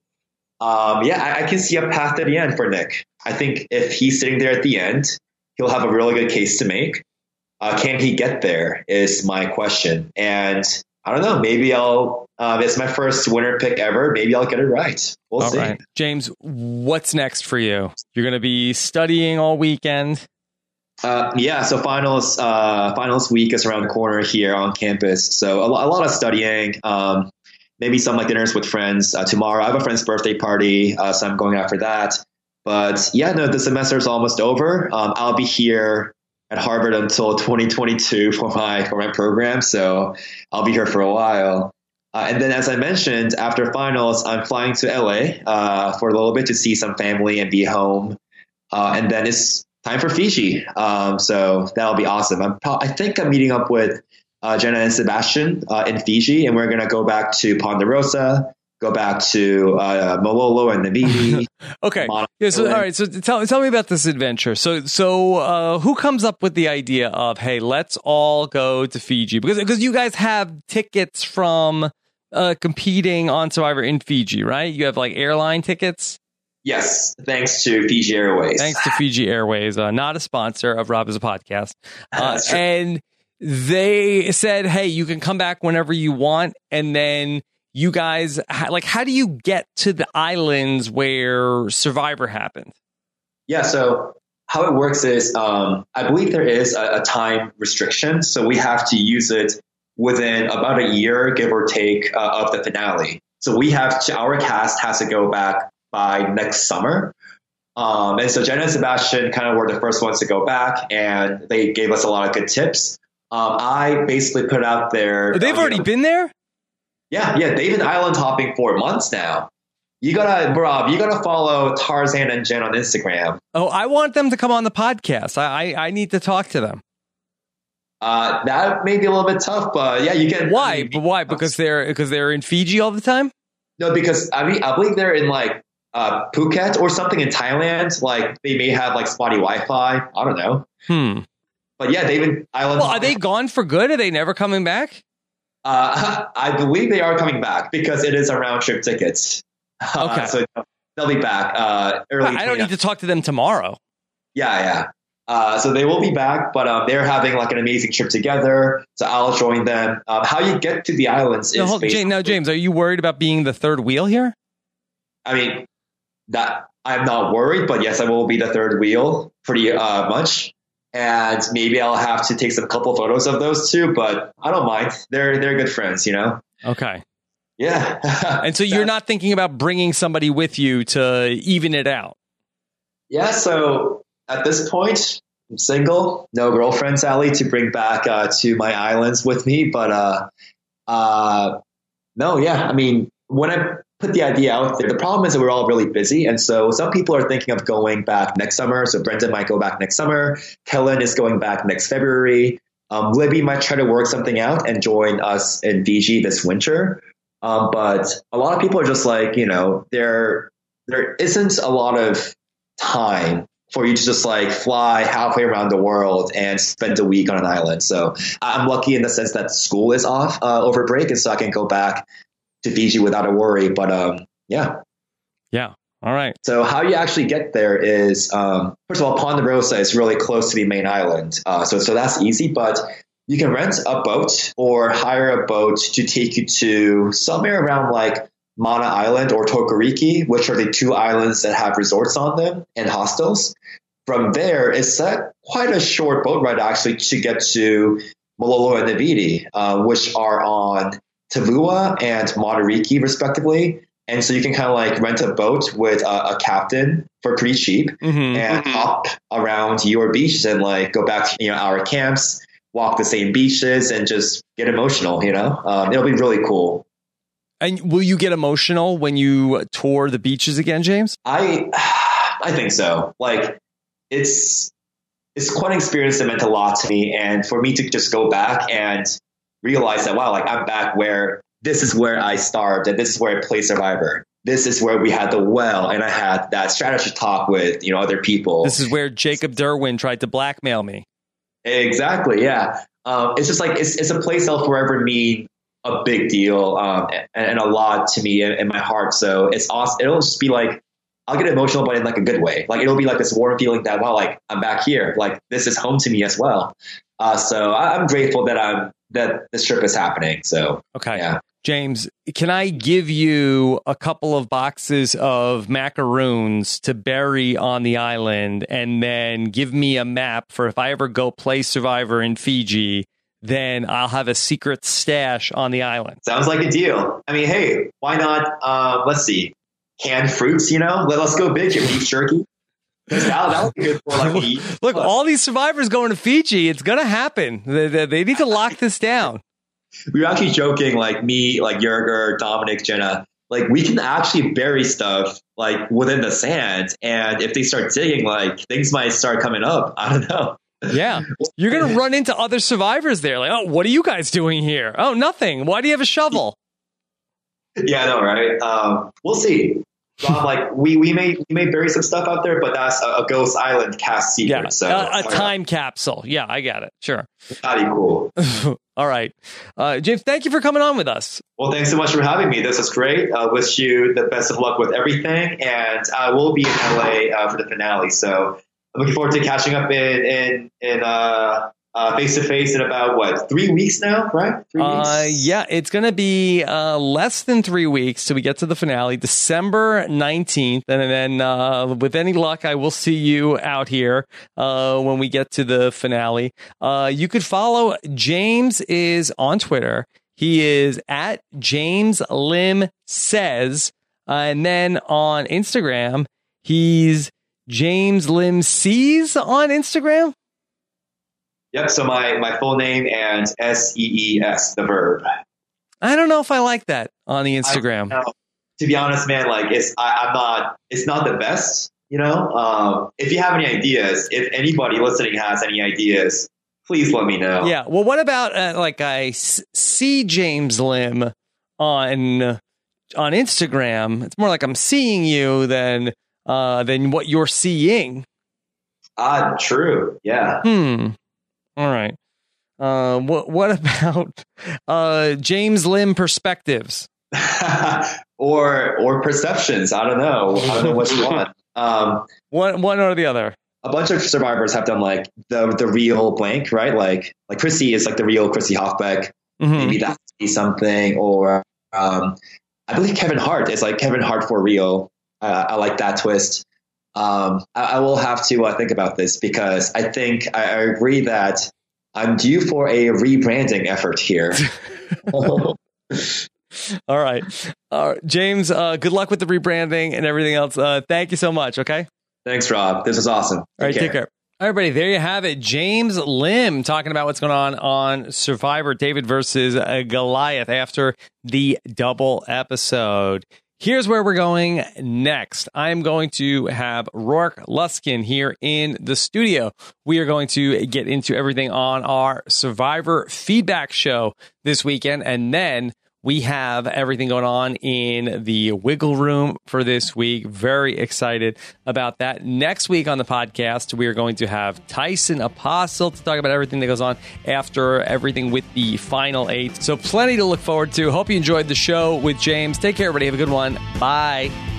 Um, yeah, I, I can see a path to the end for Nick. I think if he's sitting there at the end, he'll have a really good case to make. Uh, can he get there is my question. And I don't know, maybe I'll, um, it's my first winner pick ever. Maybe I'll get it right. We'll all see. Right. James, what's next for you? You're going to be studying all weekend. Uh, yeah, so finals uh, finals week is around the corner here on campus. So a, a lot of studying, um, maybe some like dinners with friends. Uh, tomorrow I have a friend's birthday party, uh, so I'm going out for that. But yeah, no, the semester is almost over. Um, I'll be here at Harvard until twenty twenty-two for my for my program, so I'll be here for a while. Uh, and then, as I mentioned, after finals, I'm flying to L A uh, for a little bit to see some family and be home. Uh, and then it's time for Fiji. Um, so that'll be awesome. I'm pro- I think I'm meeting up with uh, Jenna and Sebastian uh, in Fiji, and we're going to go back to Ponderosa, go back to uh, Mololo and Navidi. Okay. Yeah, so, all right. So tell, tell me about this adventure. So, so uh, who comes up with the idea of, hey, let's all go to Fiji? Because because you guys have tickets from uh, competing on Survivor in Fiji, right? You have like airline tickets? Yes, thanks to Fiji Airways. Thanks to Fiji Airways, uh, not a sponsor of Rob is a Podcast. Uh, and they said, hey, you can come back whenever you want. And then you guys, like, how do you get to the islands where Survivor happened? Yeah, so how it works is um, I believe there is a, a time restriction. So we have to use it within about a year, give or take, uh, of the finale. So we have to, our cast has to go back by next summer. Um, and so Jenna and Sebastian kind of were the first ones to go back, and they gave us a lot of good tips. Um, I basically put out there. Oh, they've uh, already you know, been there? Yeah, yeah. They've been island hopping for months now. You gotta, Rob, you gotta follow Tarzan and Jen on Instagram. Oh, I want them to come on the podcast. I, I, I need to talk to them. Uh, that may be a little bit tough, but yeah, you can. Why? I mean, but why? Because they're because they're in Fiji all the time? No, because I mean, I believe they're in like uh, Phuket or something in Thailand. Like they may have like spotty Wi-Fi. I don't know. Hmm. But yeah, they've been island. Well, are they gone for good? Are they never coming back? Uh, I believe they are coming back because it is a round trip tickets. Okay, uh, so they'll be back uh, early. I don't need to talk to them tomorrow. Yeah, yeah. Uh, so they will be back, but um, they're having like an amazing trip together. So I'll join them. Um, how you get to the islands No, is hold, James, now, James, are you worried about being the third wheel here? I mean, that I'm not worried, but yes, I will be the third wheel pretty uh, much. And maybe I'll have to take some couple photos of those two, but I don't mind. They're they're good friends, you know? Okay. Yeah. And so you're not thinking about bringing somebody with you to even it out? Yeah, so at this point, I'm single, no girlfriend, Sally, to bring back uh, to my islands with me. But uh, uh, no, yeah, I mean, when I put the idea out there, the problem is that we're all really busy. And so some people are thinking of going back next summer. So Brendan might go back next summer. Kellen is going back next February. Um, Libby might try to work something out and join us in Fiji this winter. Um, but a lot of people are just like, you know, there there isn't a lot of time for you to just like fly halfway around the world and spend a week on an island. So I'm lucky in the sense that school is off uh, over break, and so I can go back to Fiji without a worry. But um, yeah. Yeah. All right. So how you actually get there is, um, first of all, Ponderosa is really close to the main island. Uh, so, so that's easy, but you can rent a boat or hire a boat to take you to somewhere around like Mana Island or Tokariki, which are the two islands that have resorts on them and hostels. From there, it's a, quite a short boat ride actually to get to Mololo and Navidi, uh, which are on Tavua and Matariki, respectively. And so you can kind of like rent a boat with a, a captain for pretty cheap mm-hmm. and hop around your beaches and like go back to, you know, our camps, walk the same beaches and just get emotional, you know, um, it'll be really cool. And will you get emotional when you tour the beaches again, James? I, I think so. Like it's, it's quite an experience that meant a lot to me. And for me to just go back and realize that, wow, like I'm back where this is where I starved and this is where I played Survivor. This is where we had the well and I had that strategy talk with, you know, other people. This is where Jacob Derwin tried to blackmail me. Exactly. Yeah. Um, it's just like, it's, it's a place that'll forever mean a big deal um, and, and a lot to me in, in my heart. So it's awesome. It'll just be like, I'll get emotional, but in like a good way. Like it'll be like this warm feeling that, wow, like I'm back here. Like this is home to me as well. Uh, so I, I'm grateful that I'm, that this trip is happening. So, okay. Yeah. James, can I give you a couple of boxes of macaroons to bury on the island and then give me a map for if I ever go play Survivor in Fiji, then I'll have a secret stash on the island. Sounds like a deal. I mean, hey, why not? Uh, let's see. Canned fruits, you know? Let, let's go big here. Beef jerky. That, that would be good for like me. Look, all these survivors going to Fiji. It's going to happen. They, they, they need to lock this down. We were actually joking, like me, like Yerger, Dominic, Jenna, like we can actually bury stuff like within the sand. And if they start digging, like things might start coming up. I don't know. Yeah. You're going to run into other survivors there. Like, oh, what are you guys doing here? Oh, nothing. Why do you have a shovel? Yeah, I know, right? Um, we'll see. So I'm like, we, we may we may bury some stuff out there, but that's a, a Ghost Island cast secret. Yeah, so a, a time capsule. Yeah, I got it. Sure. That'd be cool. All right. Uh, James, thank you for coming on with us. Well, thanks so much for having me. This is great. I uh, wish you the best of luck with everything. And I will be in L A uh, for the finale. So I'm looking forward to catching up in in in uh, uh, face-to-face in about, what, three weeks now, right? Three weeks? Uh, yeah, it's going to be uh, less than three weeks till we get to the finale, December nineteenth. And then uh, with any luck, I will see you out here uh, when we get to the finale. Uh, you could follow James is on Twitter. He is at James Lim Says. Uh, and then on Instagram, he's James Lim Sees on Instagram. Yep. So my, my full name and S E E S, the verb. I don't know if I like that on the Instagram. I, to be honest, man, like it's, I, I'm not, it's not the best, you know, um, if you have any ideas, if anybody listening has any ideas, please let me know. Yeah. Well, what about uh, like I see James Lim on, uh, on Instagram? It's more like I'm seeing you than, uh, than what you're seeing. Ah, uh, true. Yeah. Hmm. All right. Uh, what what about uh, James Lim perspectives? or or perceptions? I don't know. I don't know what you want. Um, one one or the other. A bunch of survivors have done like the the real blank, right? Like like Chrissy is like the real Chrissy Hoffbeck. Mm-hmm. Maybe that's something. Or um, I believe Kevin Hart is like Kevin Hart for real. Uh, I like that twist. Um, I, I will have to uh, think about this because I think I, I agree that I'm due for a rebranding effort here. All right. Uh, James, uh, good luck with the rebranding and everything else. Uh, thank you so much. Okay. Thanks, Rob. This was awesome. Take All right. care. Take care. All right, everybody. There you have it. James Lim talking about what's going on on Survivor David versus uh, Goliath after the double episode. Here's where we're going next. I'm going to have Rourke Luskin here in the studio. We are going to get into everything on our Survivor feedback show this weekend. And then we have everything going on in the Wiggle Room for this week. Very excited about that. Next week on the podcast, we are going to have Tyson Apostle to talk about everything that goes on after everything with the final eight. So plenty to look forward to. Hope you enjoyed the show with James. Take care, everybody. Have a good one. Bye.